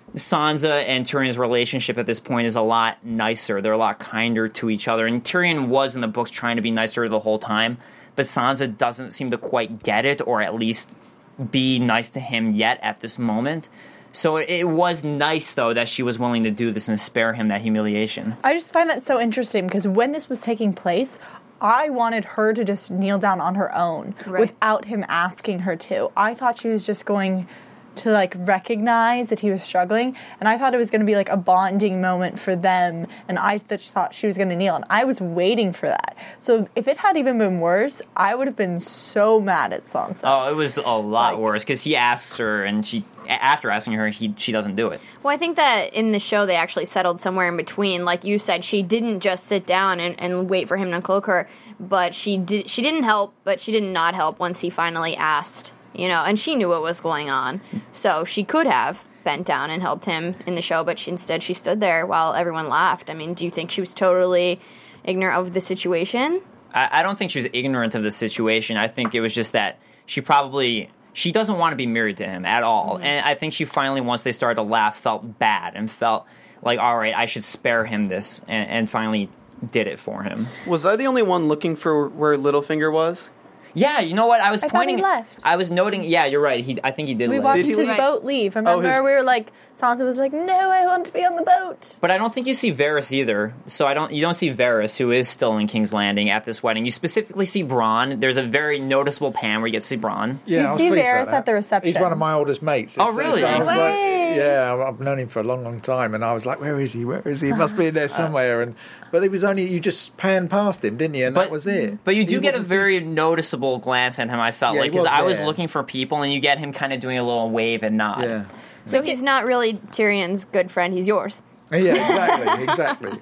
Sansa and Tyrion's relationship at this point is a lot nicer. They're a lot kinder to each other. And Tyrion was in the books trying to be nicer the whole time, but Sansa doesn't seem to quite get it, or at least be nice to him yet at this moment. So it was nice, though, that she was willing to do this and spare him that humiliation. I just find that so interesting because when this was taking place, I wanted her to just kneel down on her own Right. without him asking her to. I thought she was just going to like recognize that he was struggling, and I thought it was going to be like a bonding moment for them, and I th- thought she was going to kneel, and I was waiting for that. So if it had even been worse, I would have been so mad at Sansa. Oh, it was a lot Like- worse because he asks her, and she, after asking her, he she doesn't do it. Well, I think that in the show they actually settled somewhere in between. Like you said, she didn't just sit down and, and wait for him to cloak her, but she did. She didn't help, but she did not help once he finally asked. You know, and she knew what was going on, so she could have bent down and helped him in the show, but she, instead she stood there while everyone laughed. I mean, do you think she was totally ignorant of the situation? I, I don't think she was ignorant of the situation. I think it was just that she probably she doesn't want to be married to him at all, Mm-hmm. and I think she finally, once they started to laugh, felt bad and felt like, all right, I should spare him this, and, and finally did it for him. Was I the only one looking for where Littlefinger was? Yeah, you know what? I was I thought he pointing. left. I was noting. Yeah, you're right. He, I think he did we leave. watched Did he his leave? boat leave. Remember, his- we were like, Sansa was like, "No, I want to be on the boat." But I don't think you see Varys either. So I don't. You don't see Varys, who is still in King's Landing at this wedding. You specifically see Bronn. There's a very noticeable pan where you get to see Bronn. Yeah, You I was see pleased about Varys that. at the reception. He's one of my oldest mates. Oh, So- really? so I was No like, way. yeah, I've known him for a long, long time, and I was like, where is he? Where is he? He must be in there somewhere. And but it was only you just panned past him, didn't you? And that was it. But you do He get a wasn't- very noticeable glance at him. I felt Yeah, like he because was I was there. looking for people, and you get him kind of doing a little wave and nod. Yeah. So he's not really Tyrion's good friend, he's yours. Yeah, exactly, exactly.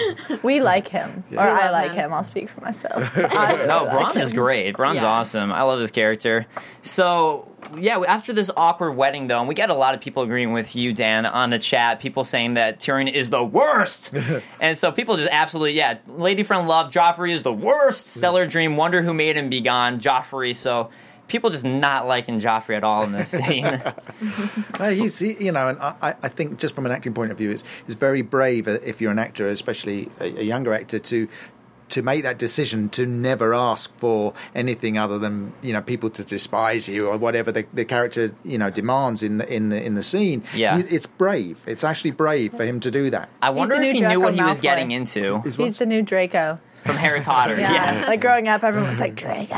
We like him, or We I love like him. him. I'll speak for myself. I really No, like Bronn him. is great. Bronn's Yeah. awesome. I love his character. So, yeah, after this awkward wedding, though, and we get a lot of people agreeing with you, Dan, on the chat, people saying that Tyrion is the worst. And so people just absolutely, yeah, Lady Friend Love, Joffrey is the worst. Stellar Dream, wonder who made him be gone, Joffrey. So people just not liking Joffrey at all in this scene. No, he's, he, you know, and I, I think just from an acting point of view, it's, it's very brave if you're an actor, especially a, a younger actor, to to make that decision to never ask for anything other than, you know, people to despise you or whatever the, the character, you know, demands in the in the in the scene. Yeah. He- it's brave. It's actually brave for him to do that. I wonder the if new he knew Draco what he was Malfoy. getting into He's He's the new Draco. from Harry Potter. Yeah. Yeah. Like growing up, everyone was like, Draco.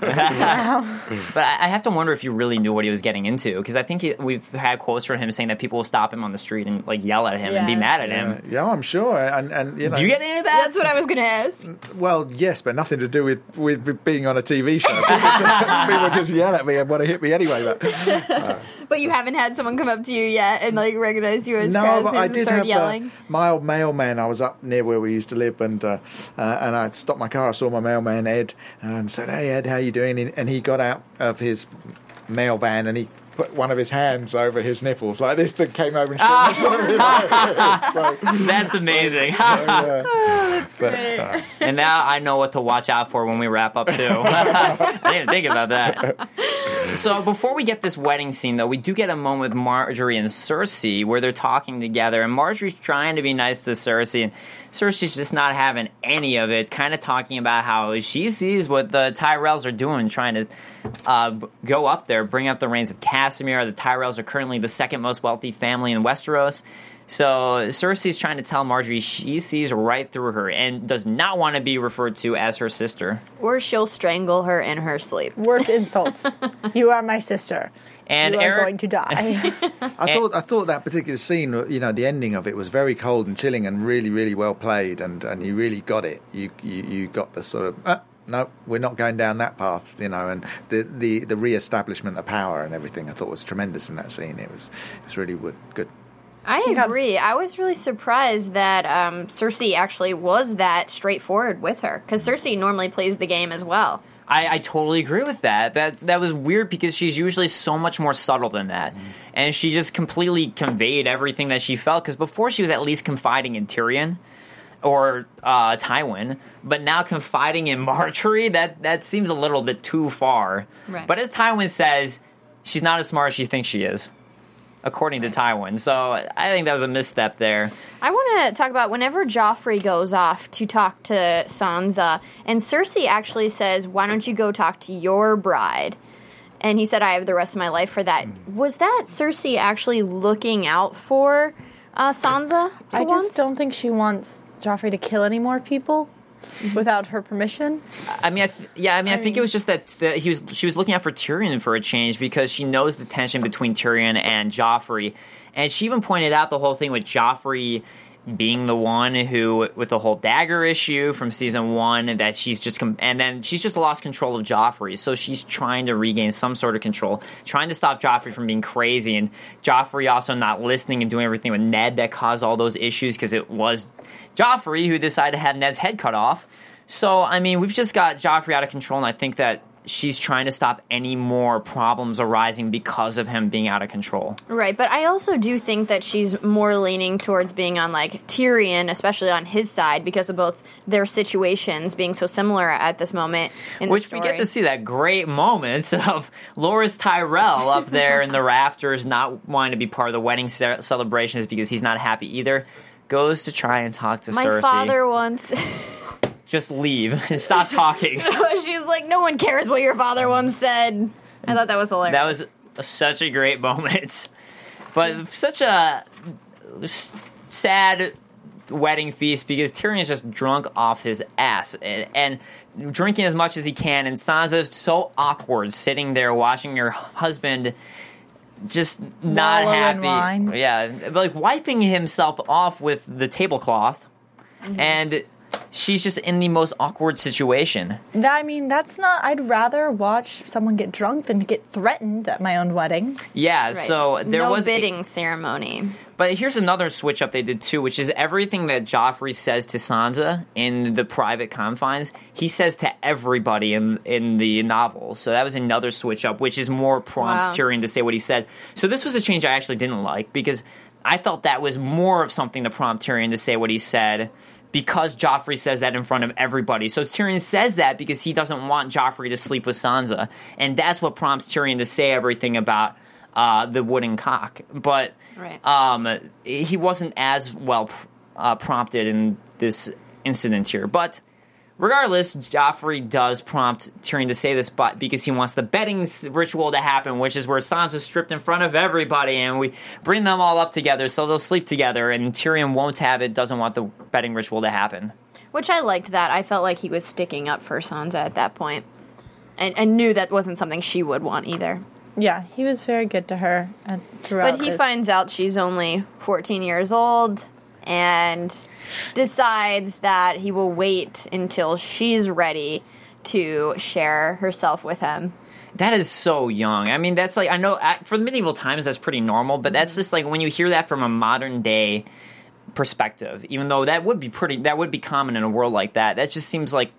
But I I have to wonder if he really knew what he was getting into, because I think he, we've had quotes from him saying that people will stop him on the street and like yell at him and be Yeah. mad at Yeah, him. yeah, I'm sure. And and you know, Do you get any of that? That's what I was going to ask. well, yes, but nothing to do with, with, with being on a T V show. People just, people just yell at me and want to hit me anyway. But But you haven't had someone come up to you yet and like recognize you as no, Krasnus but I and did start have yelling? uh, my old mailman. I was up near where we used to live, and uh, uh, and I stopped my car. I saw my mailman Ed, and said, "Hey Ed, how you doing?" And he got out of his mail van and he put one of his hands over his nipples like this. That came over and shook my shoulder. So, That's amazing. yeah. That's great. uh, And now I know what to watch out for when we wrap up too. I didn't even think about that. So before we get this wedding scene, though, we do get a moment with Marjorie and Cersei where they're talking together, and Marjorie's trying to be nice to Cersei, and Cersei's just not having any of it, kind of talking about how she sees what the Tyrells are doing, trying to uh, b- go up there, bring up the reigns of Casimir. The Tyrells are currently the second most wealthy family in Westeros. So Cersei's trying to tell Marjorie she sees right through her and does not want to be referred to as her sister. Or she'll strangle her in her sleep. Worst insults. You are my sister. And you are Eric- going to die. I thought I thought that particular scene, you know, the ending of it was very cold and chilling and really, really well played, and, and you really got it. You you, you got the sort of uh, no, we're not going down that path, you know, and the, the, the re-establishment of power and everything. I thought was tremendous in that scene. It was it was really good. good. I agree. I was really surprised that um, Cersei actually was that straightforward with her, because Cersei normally plays the game as well. I, I totally agree with that. That that was weird because she's usually so much more subtle than that. Mm. And she just completely conveyed everything that she felt, because before she was at least confiding in Tyrion or uh, Tywin, but now confiding in Marjorie, that, that seems a little bit too far. Right. But as Tywin says, she's not as smart as she thinks she is, according to Tywin. So I think that was a misstep there. I want to talk about whenever Joffrey goes off to talk to Sansa, and Cersei actually says, why don't you go talk to your bride? And he said, I have the rest of my life for that. Was that Cersei actually looking out for uh, Sansa for I once? just don't think she wants Joffrey to kill any more people without her permission. I mean, I th- yeah, I mean, I, I think mean, it was just that, that he was she was looking out for Tyrion for a change, because she knows the tension between Tyrion and Joffrey, and she even pointed out the whole thing with Joffrey being the one who, with the whole dagger issue from season one, that she's just com- and then she's just lost control of Joffrey, so she's trying to regain some sort of control, trying to stop Joffrey from being crazy, and Joffrey also not listening and doing everything with Ned that caused all those issues, because it was Joffrey who decided to have Ned's head cut off. So, I mean, we've just got Joffrey out of control, and I think that she's trying to stop any more problems arising because of him being out of control. Right, but I also do think that she's more leaning towards being on, like, Tyrion, especially on his side, because of both their situations being so similar at this moment in Which the story. We get to see that great moment of Loras Tyrell up there in the rafters, not wanting to be part of the wedding ce- celebrations because he's not happy either. Goes to try and talk to My Cersei. My father once... Just leave. Stop talking. She's like, no one cares what your father once said. I thought that was hilarious. That was such a great moment. But such a sad wedding feast, because Tyrion is just drunk off his ass and, and drinking as much as he can, and Sansa's so awkward sitting there watching her husband just not Wallow happy. in wine. Yeah, like wiping himself off with the tablecloth. Mm-hmm. And she's just in the most awkward situation. That, I mean, that's not... I'd rather watch someone get drunk than get threatened at my own wedding. Yeah, right. so there no was... No bidding a, ceremony. But here's another switch up they did too, which is everything that Joffrey says to Sansa in the private confines, he says to everybody in in the novel. So that was another switch up, which is more prompts wow. Tyrion to say what he said. So this was a change I actually didn't like, because I felt that was more of something to prompt Tyrion to say what he said, because Joffrey says that in front of everybody. So Tyrion says that because he doesn't want Joffrey to sleep with Sansa. And that's what prompts Tyrion to say everything about uh, the wooden cock. But right. um, he wasn't as well uh, prompted in this incident here. But regardless, Joffrey does prompt Tyrion to say this, but because he wants the bedding ritual to happen, which is where Sansa's stripped in front of everybody, and we bring them all up together so they'll sleep together, and Tyrion won't have it, doesn't want the bedding ritual to happen. Which I liked that. I felt like he was sticking up for Sansa at that point, and, and knew that wasn't something she would want either. Yeah, he was very good to her and throughout. But he this. finds out she's only fourteen years old, and decides that he will wait until she's ready to share herself with him. That is so young. I mean, that's like, I know for medieval times that's pretty normal, but that's just like when you hear that from a modern day perspective, even though that would be pretty, that would be common in a world like that, that just seems like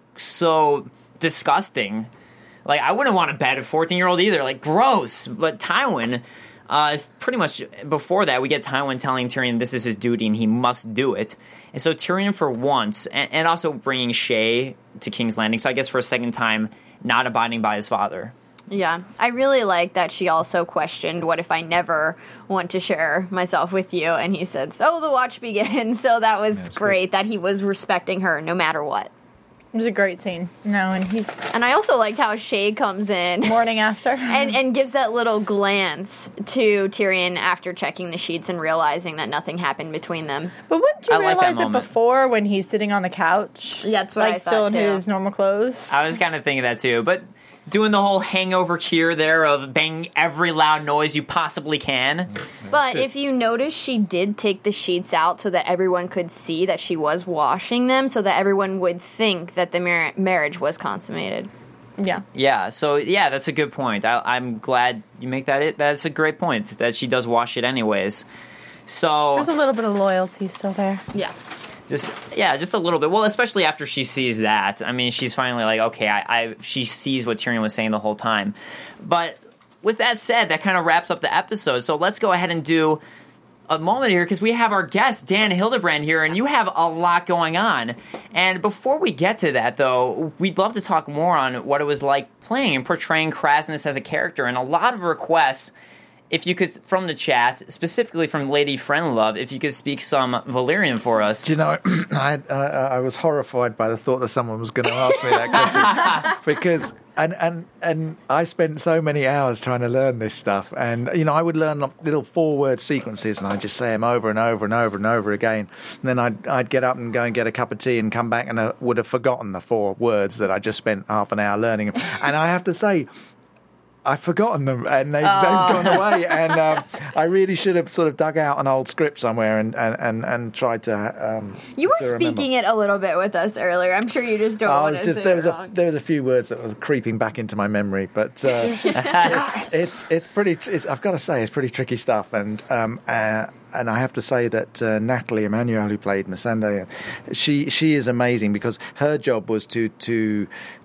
so disgusting. Like, I wouldn't want to bed a fourteen-year-old either. Like, gross. But Tywin, uh, is pretty much before that, we get Tywin telling Tyrion this is his duty and he must do it. And so Tyrion, for once, and, and also bringing Shae to King's Landing, so I guess for a second time, not abiding by his father. Yeah, I really like that she also questioned, what if I never want to share myself with you? And he said, so the watch begins. So that was That's great, great that he was respecting her no matter what. It was a great scene. No, and he's... And I also liked how Shae comes in. Morning after. and, and gives that little glance to Tyrion after checking the sheets and realizing that nothing happened between them. But wouldn't you I like realize that it moment. before when he's sitting on the couch? Yeah, that's what like, I thought, still in too. his normal clothes? I was kind of thinking that too, but doing the whole hangover cure there of banging every loud noise you possibly can. But if you notice, she did take the sheets out so that everyone could see that she was washing them, so that everyone would think that the mar- marriage was consummated. Yeah. Yeah, so yeah, that's a good point. I, I'm glad you make that it. That's a great point, that she does wash it anyways. So There's a little bit of loyalty still there. Yeah. Just yeah, just a little bit. Well, especially after she sees that. I mean, she's finally like, okay, I, I she sees what Tyrion was saying the whole time. But with that said, that kind of wraps up the episode. So let's go ahead and do a moment here because we have our guest Dan Hildebrand here, and you have a lot going on. And before we get to that, though, we'd love to talk more on what it was like playing and portraying Kraznys as a character. And a lot of requests. If you could, from the chat, specifically from Lady Friendlove, if you could speak some Valyrian for us. Do you know, I, I, I was horrified by the thought that someone was going to ask me that question because, and, and and I spent so many hours trying to learn this stuff, and you know, I would learn little four-word sequences, and I'd just say them over and over and over and over again, and then I'd I'd get up and go and get a cup of tea and come back, and I would have forgotten the four words that I just spent half an hour learning, and I have to say, I've forgotten them, and they've, oh. they've gone away. And um, I really should have sort of dug out an old script somewhere and and, and, and tried to. Um, you were to speaking remember. it a little bit with us earlier. I'm sure you just don't I want was to just say there it was wrong. a there was a few words that was creeping back into my memory, but uh, it's, it's it's pretty. It's, I've got to say, it's pretty tricky stuff, and um, uh, and I have to say that uh, Natalie Emmanuel, who played Missandei, she she is amazing because her job was to to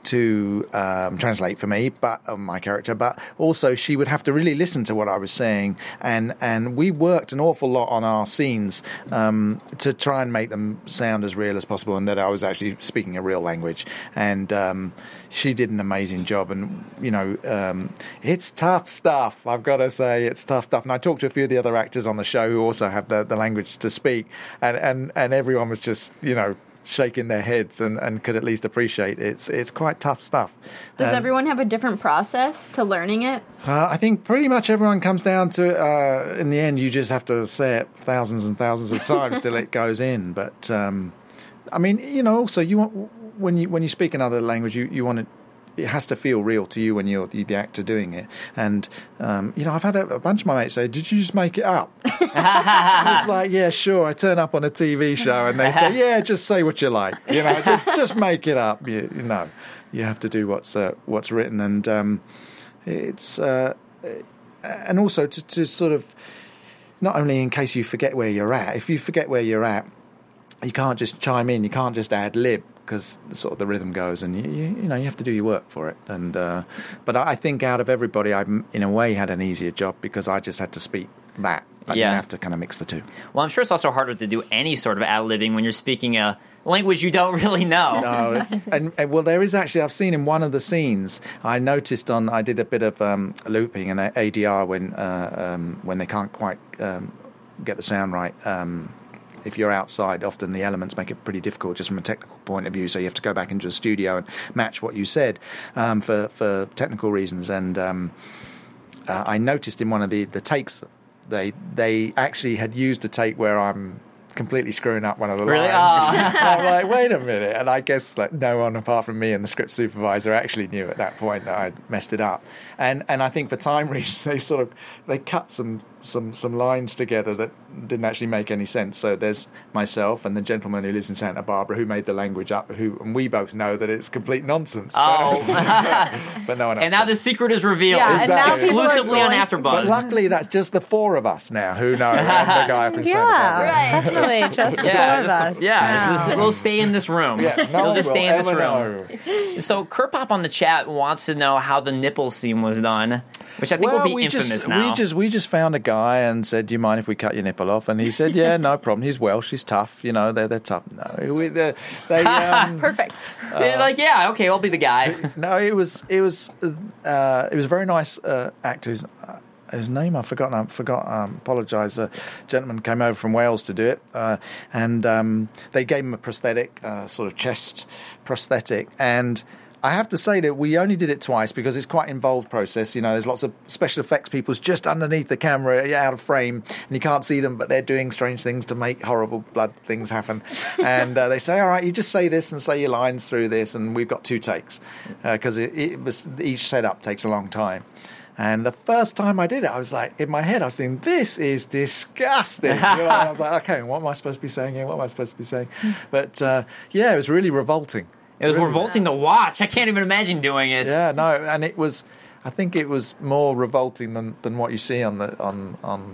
to um, translate for me, but uh, my character, but also she would have to really listen to what I was saying, and and we worked an awful lot on our scenes um, to try and make them sound as real as possible, and that I was actually speaking a real language, and um, she did an amazing job, and you know um, it's tough stuff. I've got to say, it's tough stuff, and I talked to a few of the other actors on the show who also have the, the language to speak, and, and, and everyone was just you know shaking their heads and, and could at least appreciate it. It's it's quite tough stuff. Does and, everyone have a different process to learning it? Uh, I think pretty much everyone comes down to, uh, in the end, you just have to say it thousands and thousands of times till it goes in. But, um, I mean, you know, also, you want when you when you speak another language, you, you want it, it has to feel real to you when you're the actor doing it. And, um, you know, I've had a, a bunch of my mates say, did you just make it up? It's like, yeah, sure. I turn up on a T V show and they say, yeah, just say what you like. You know, just just make it up. You, you know, you have to do what's uh, what's written. And um, it's, uh, and also to, to sort of, not only in case you forget where you're at, if you forget where you're at, you can't just chime in, you can't just ad lib, because sort of the rhythm goes, and you, you, you know you have to do your work for it. And uh, but I think out of everybody, I in a way had an easier job because I just had to speak that. I Yeah. didn't have to kind of mix the two. Well, I'm sure it's also harder to do any sort of ad-libbing when you're speaking a language you don't really know. No, it's, and, and well, there is actually, I've seen in one of the scenes, I noticed on, I did a bit of um, looping and A D R when uh, um, when they can't quite um, get the sound right. Um, if you're outside, often the elements make it pretty difficult just from a technical point of view, so you have to go back into a studio and match what you said um, for, for technical reasons. And um, uh, I noticed in one of the, the takes that they they actually had used a take where I'm completely screwing up one of the Really? lines. Oh. I'm like, wait a minute. And I guess like no one apart from me and the script supervisor actually knew at that point that I'd messed it up. And and I think for time reasons, they sort of, they cut some some some lines together that didn't actually make any sense. So there's myself and the gentleman who lives in Santa Barbara who made the language up, who and we both know that it's complete nonsense. Oh. But no one else And now does. the secret is revealed. Yeah, and now people are exclusively on going- But AfterBuzz. luckily, that's just the four of us now who know. And the guy up in Santa Barbara. Yeah, definitely. Just the Yeah, four of just us. the, yeah. it's this- we'll stay in this room. Yeah, no we'll one just will stay in this ever room. know. So Kerpop on the chat wants to know how the nipple scene was done, which I think Well, will be we infamous just, now. We just we just found a guy and said, "Do you mind if we cut your nipple off?" And he said, "Yeah, no problem." He's Welsh. He's tough. You know, they're they're tough. No, we, they're, they um, Perfect. They're like, yeah, okay, I'll be the guy. no. It was it was uh, it was a very nice uh, actor. Whose, uh, his name I've forgotten. I forgot. Um, Apologise. A gentleman came over from Wales to do it, uh, and um, they gave him a prosthetic, uh, sort of chest prosthetic, and I have to say that we only did it twice because it's quite an involved process. You know, there's lots of special effects people's just underneath the camera, out of frame, and you can't see them, but they're doing strange things to make horrible blood things happen. And uh, they say, all right, you just say this and say your lines through this, and we've got two takes because uh, it, it was each setup takes a long time. And the first time I did it, I was like, in my head, I was thinking, this is disgusting. You know, and I was like, okay, what am I supposed to be saying here? What am I supposed to be saying? But uh, yeah, it was really revolting. It was Really? revolting to watch. I can't even imagine doing it. Yeah, no, and it was. I think it was more revolting than, than what you see on the on on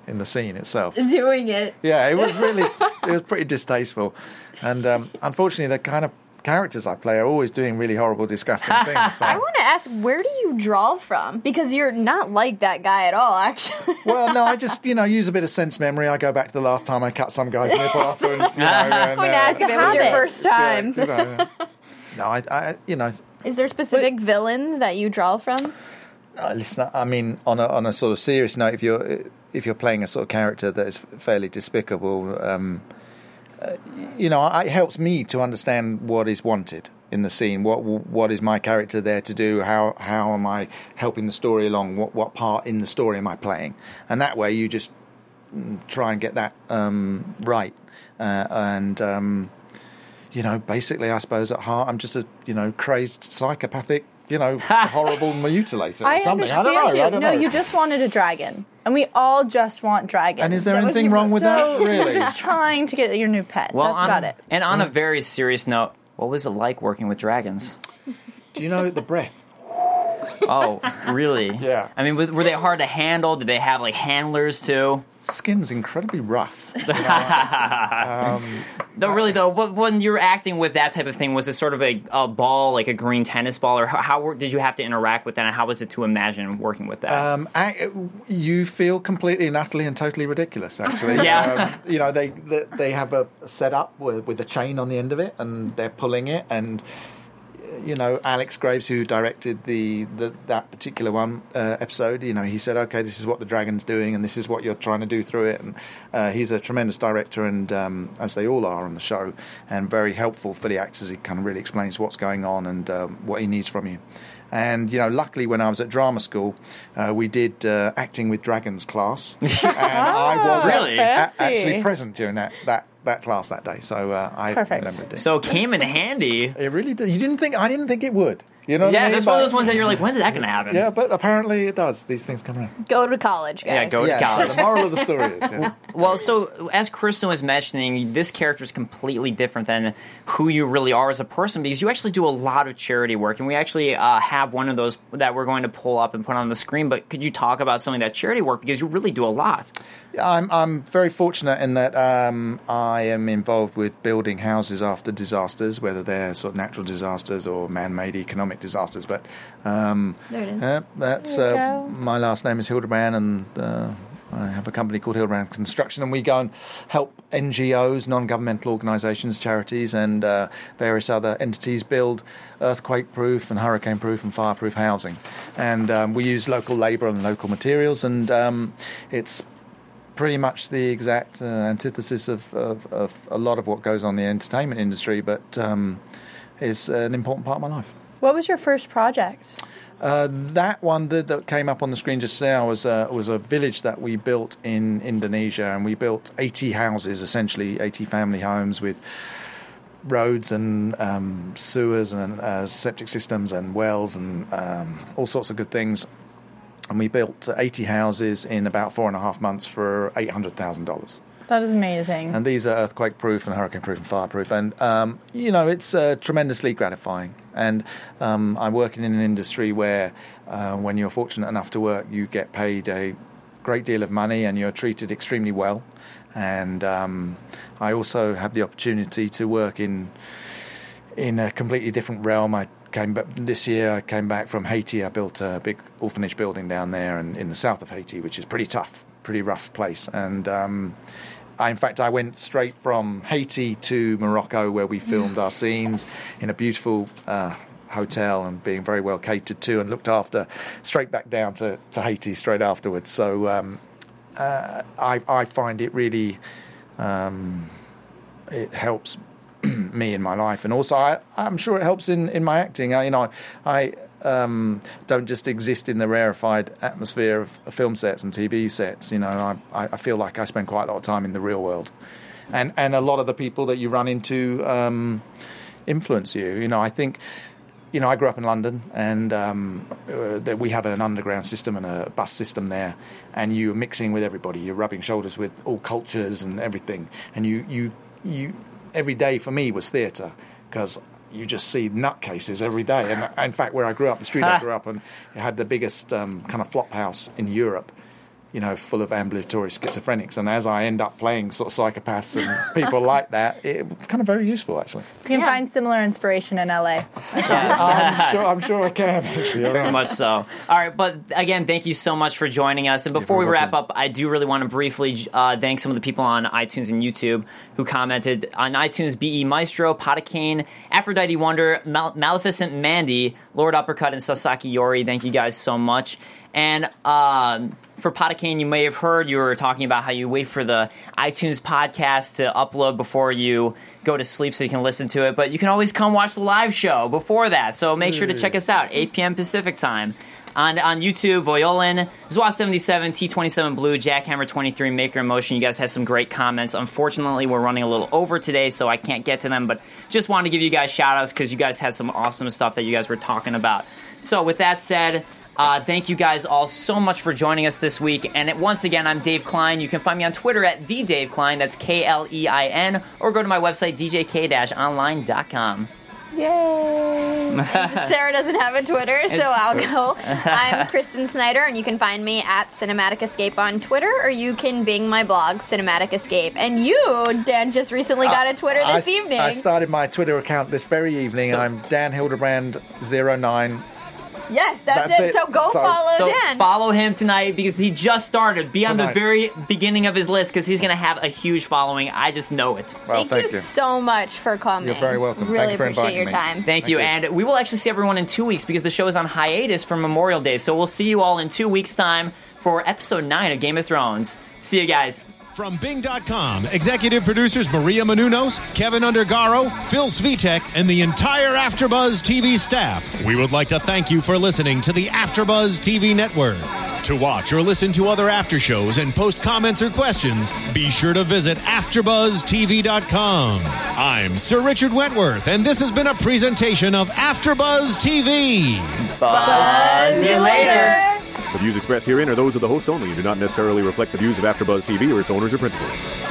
in the scene itself. Doing it. Yeah, it was really, it was pretty distasteful. And um, unfortunately, the kind of characters I play are always doing really horrible, disgusting things. So. I want to ask, where do you draw from? Because you're not like that guy at all, actually. Well, no, I just, you know, use a bit of sense memory. I go back to the last time I cut some guy's nip off. And, you know, I was going to ask if it was your first time. Yeah, you know, no, I, I, you know. Is there specific but, villains that you draw from? Uh, listen, I mean, on a on a sort of serious note, if you're if you're playing a sort of character that is fairly despicable, um, uh, you know, it helps me to understand what is wanted in the scene. What what is my character there to do? How how am I helping the story along? What what part in the story am I playing? And that way, you just try and get that um, right. Uh, and um, you know, basically, I suppose at heart, I'm just a you know crazed psychopathic. You know, horrible mutilator or I something. Understand I don't know. You. I don't no, know. you just wanted a dragon. And we all just want dragons. And is there that anything wrong with so that? Really? You're just trying to get your new pet. Well, That's on, about it. And on a very serious note, what was it like working with dragons? Do you know the breath? Oh, really? Yeah. I mean, were they hard to handle? Did they have, like, handlers, too? Skin's incredibly rough. You know? um, no, really, though, when you were acting with that type of thing, was it sort of a, a ball, like a green tennis ball, or how, how did you have to interact with that, and how was it to imagine working with that? Um, I, you feel completely and utterly and totally ridiculous, actually. Yeah. Um, you know, they, they they have a setup with, with a chain on the end of it, and they're pulling it, and... You know, Alex Graves, who directed the, the that particular one uh, episode, you know, he said, "Okay, this is what the dragon's doing, and this is what you're trying to do through it." And uh, he's a tremendous director, and um, as they all are on the show, and very helpful for the actors. He kind of really explains what's going on and um, what he needs from you. And, you know, luckily when I was at drama school, uh, we did uh, acting with dragons class. And oh, I was really? a- actually present during that, that, that class that day. So uh, I Perfect. remembered it. So it came in handy. It really did. You didn't think, I didn't think it would. You know what Yeah, I mean? that's one of those ones that you're like, when's that going to happen? Yeah, but apparently it does. These things come around. Go to college, guys. Yeah, go to Yeah, college. so the moral of the story is, yeah. Well, so as Kristen was mentioning, this character is completely different than who you really are as a person, because you actually do a lot of charity work, and we actually uh, have one of those that we're going to pull up and put on the screen. But could you talk about some of that charity work, because you really do a lot? Yeah, I'm I'm very fortunate in that um, I am involved with building houses after disasters, whether they're sort of natural disasters or man-made economic disasters. But um, There it is. uh, that's There you uh, go. my last name is Hildebrand, and uh, I have a company called Hildebrand Construction, and we go and help N G Os, non-governmental organisations, charities, and uh, various other entities build earthquake-proof and hurricane-proof and fire-proof housing. And um, we use local labour and local materials, and um, it's pretty much the exact uh, antithesis of, of, of a lot of what goes on in the entertainment industry, but um, is an important part of my life. What was your first project? Uh, that one that, that came up on the screen just now was uh, was a village that we built in Indonesia, and we built eighty houses, essentially eighty family homes with roads and um, sewers and uh, septic systems and wells and um, all sorts of good things. And we built eighty houses in about four and a half months for eight hundred thousand dollars. That is amazing. And these are earthquake-proof and hurricane-proof and fire-proof. And, um, you know, it's uh, tremendously gratifying. And um, I'm working in an industry where uh, when you're fortunate enough to work, you get paid a great deal of money and you're treated extremely well. And um, I also have the opportunity to work in in a completely different realm. I came back this year. I came back from Haiti. I built a big orphanage building down there and in the south of Haiti, which is pretty tough, pretty rough place. And um, I, in fact, I went straight from Haiti to Morocco, where we filmed our scenes in a beautiful uh, hotel and being very well catered to and looked after, straight back down to, to Haiti straight afterwards. So um, uh, I, I find it really, um, it helps me in my life, and also I, I'm sure it helps in, in my acting. I, you know, I um, don't just exist in the rarefied atmosphere of film sets and T V sets. You know, I, I feel like I spend quite a lot of time in the real world, and and a lot of the people that you run into um, influence you. You know, I think. You know, I grew up in London, and um, uh, that we have an underground system and a bus system there, and you're mixing with everybody. You're rubbing shoulders with all cultures and everything, and you you you. Every day for me was theatre, because you just see nutcases every day. And in fact, where I grew up, the street I grew up on, it had the biggest um, kind of flop house in Europe. you know, full of ambulatory schizophrenics. And as I end up playing sort of psychopaths and people like that, it's kind of very useful, actually. You can yeah. find similar inspiration in L A. I'm, sure, I'm sure I can, actually. Very much so. All right, but again, thank you so much for joining us. And before we wrap welcome. up, I do really want to briefly uh, thank some of the people on iTunes and YouTube who commented. On iTunes, B E Maestro, Potacane, Aphrodite Wonder, Mal- Maleficent Mandy, Lord Uppercut, and Sasaki Yori. Thank you guys so much. And um, for Potacane, you may have heard you were talking about how you wait for the iTunes podcast to upload before you go to sleep so you can listen to it. But you can always come watch the live show before that. So make sure to check us out, eight p.m. Pacific time. On on YouTube, Voyolin, Zwat seventy-seven, T twenty-seven Blue, Jackhammer twenty-three, Maker in Motion. You guys had some great comments. Unfortunately, we're running a little over today, so I can't get to them. But just wanted to give you guys shout-outs because you guys had some awesome stuff that you guys were talking about. So with that said, Uh, thank you guys all so much for joining us this week. And it, once again, I'm Dave Klein. You can find me on Twitter at the Dave Klein. That's K L E I N. Or go to my website, d j k dash online dot com. Yay! Sarah doesn't have a Twitter, so I'll go. I'm Kristen Snyder, and you can find me at Cinematic Escape on Twitter, or you can Bing my blog, Cinematic Escape. And you, Dan, just recently got a Twitter this I, evening. I started my Twitter account this very evening. So, I'm Dan Hildebrand zero nine. Yes, that's, That's it. it. So go So- follow So Dan. follow him tonight because he just started. Be on the Tonight. very beginning of his list because he's going to have a huge following. I just know it. Well, thank, thank you, you. so much for coming. You're very welcome. Really Thank you for appreciate inviting your me. time. Thank, Thank you. you. And we will actually see everyone in two weeks because the show is on hiatus for Memorial Day. So we'll see you all in two weeks' time for episode nine of Game of Thrones. See you guys. From Bing dot com, executive producers Maria Menounos, Kevin Undergaro, Phil Svitek, and the entire AfterBuzz T V staff, we would like to thank you for listening to the AfterBuzz T V network. To watch or listen to other after shows and post comments or questions, be sure to visit after buzz t v dot com. I'm Sir Richard Wentworth, and this has been a presentation of AfterBuzz T V. Buzz you later. The views expressed herein are those of the hosts only and do not necessarily reflect the views of AfterBuzz T V or its owners or principals.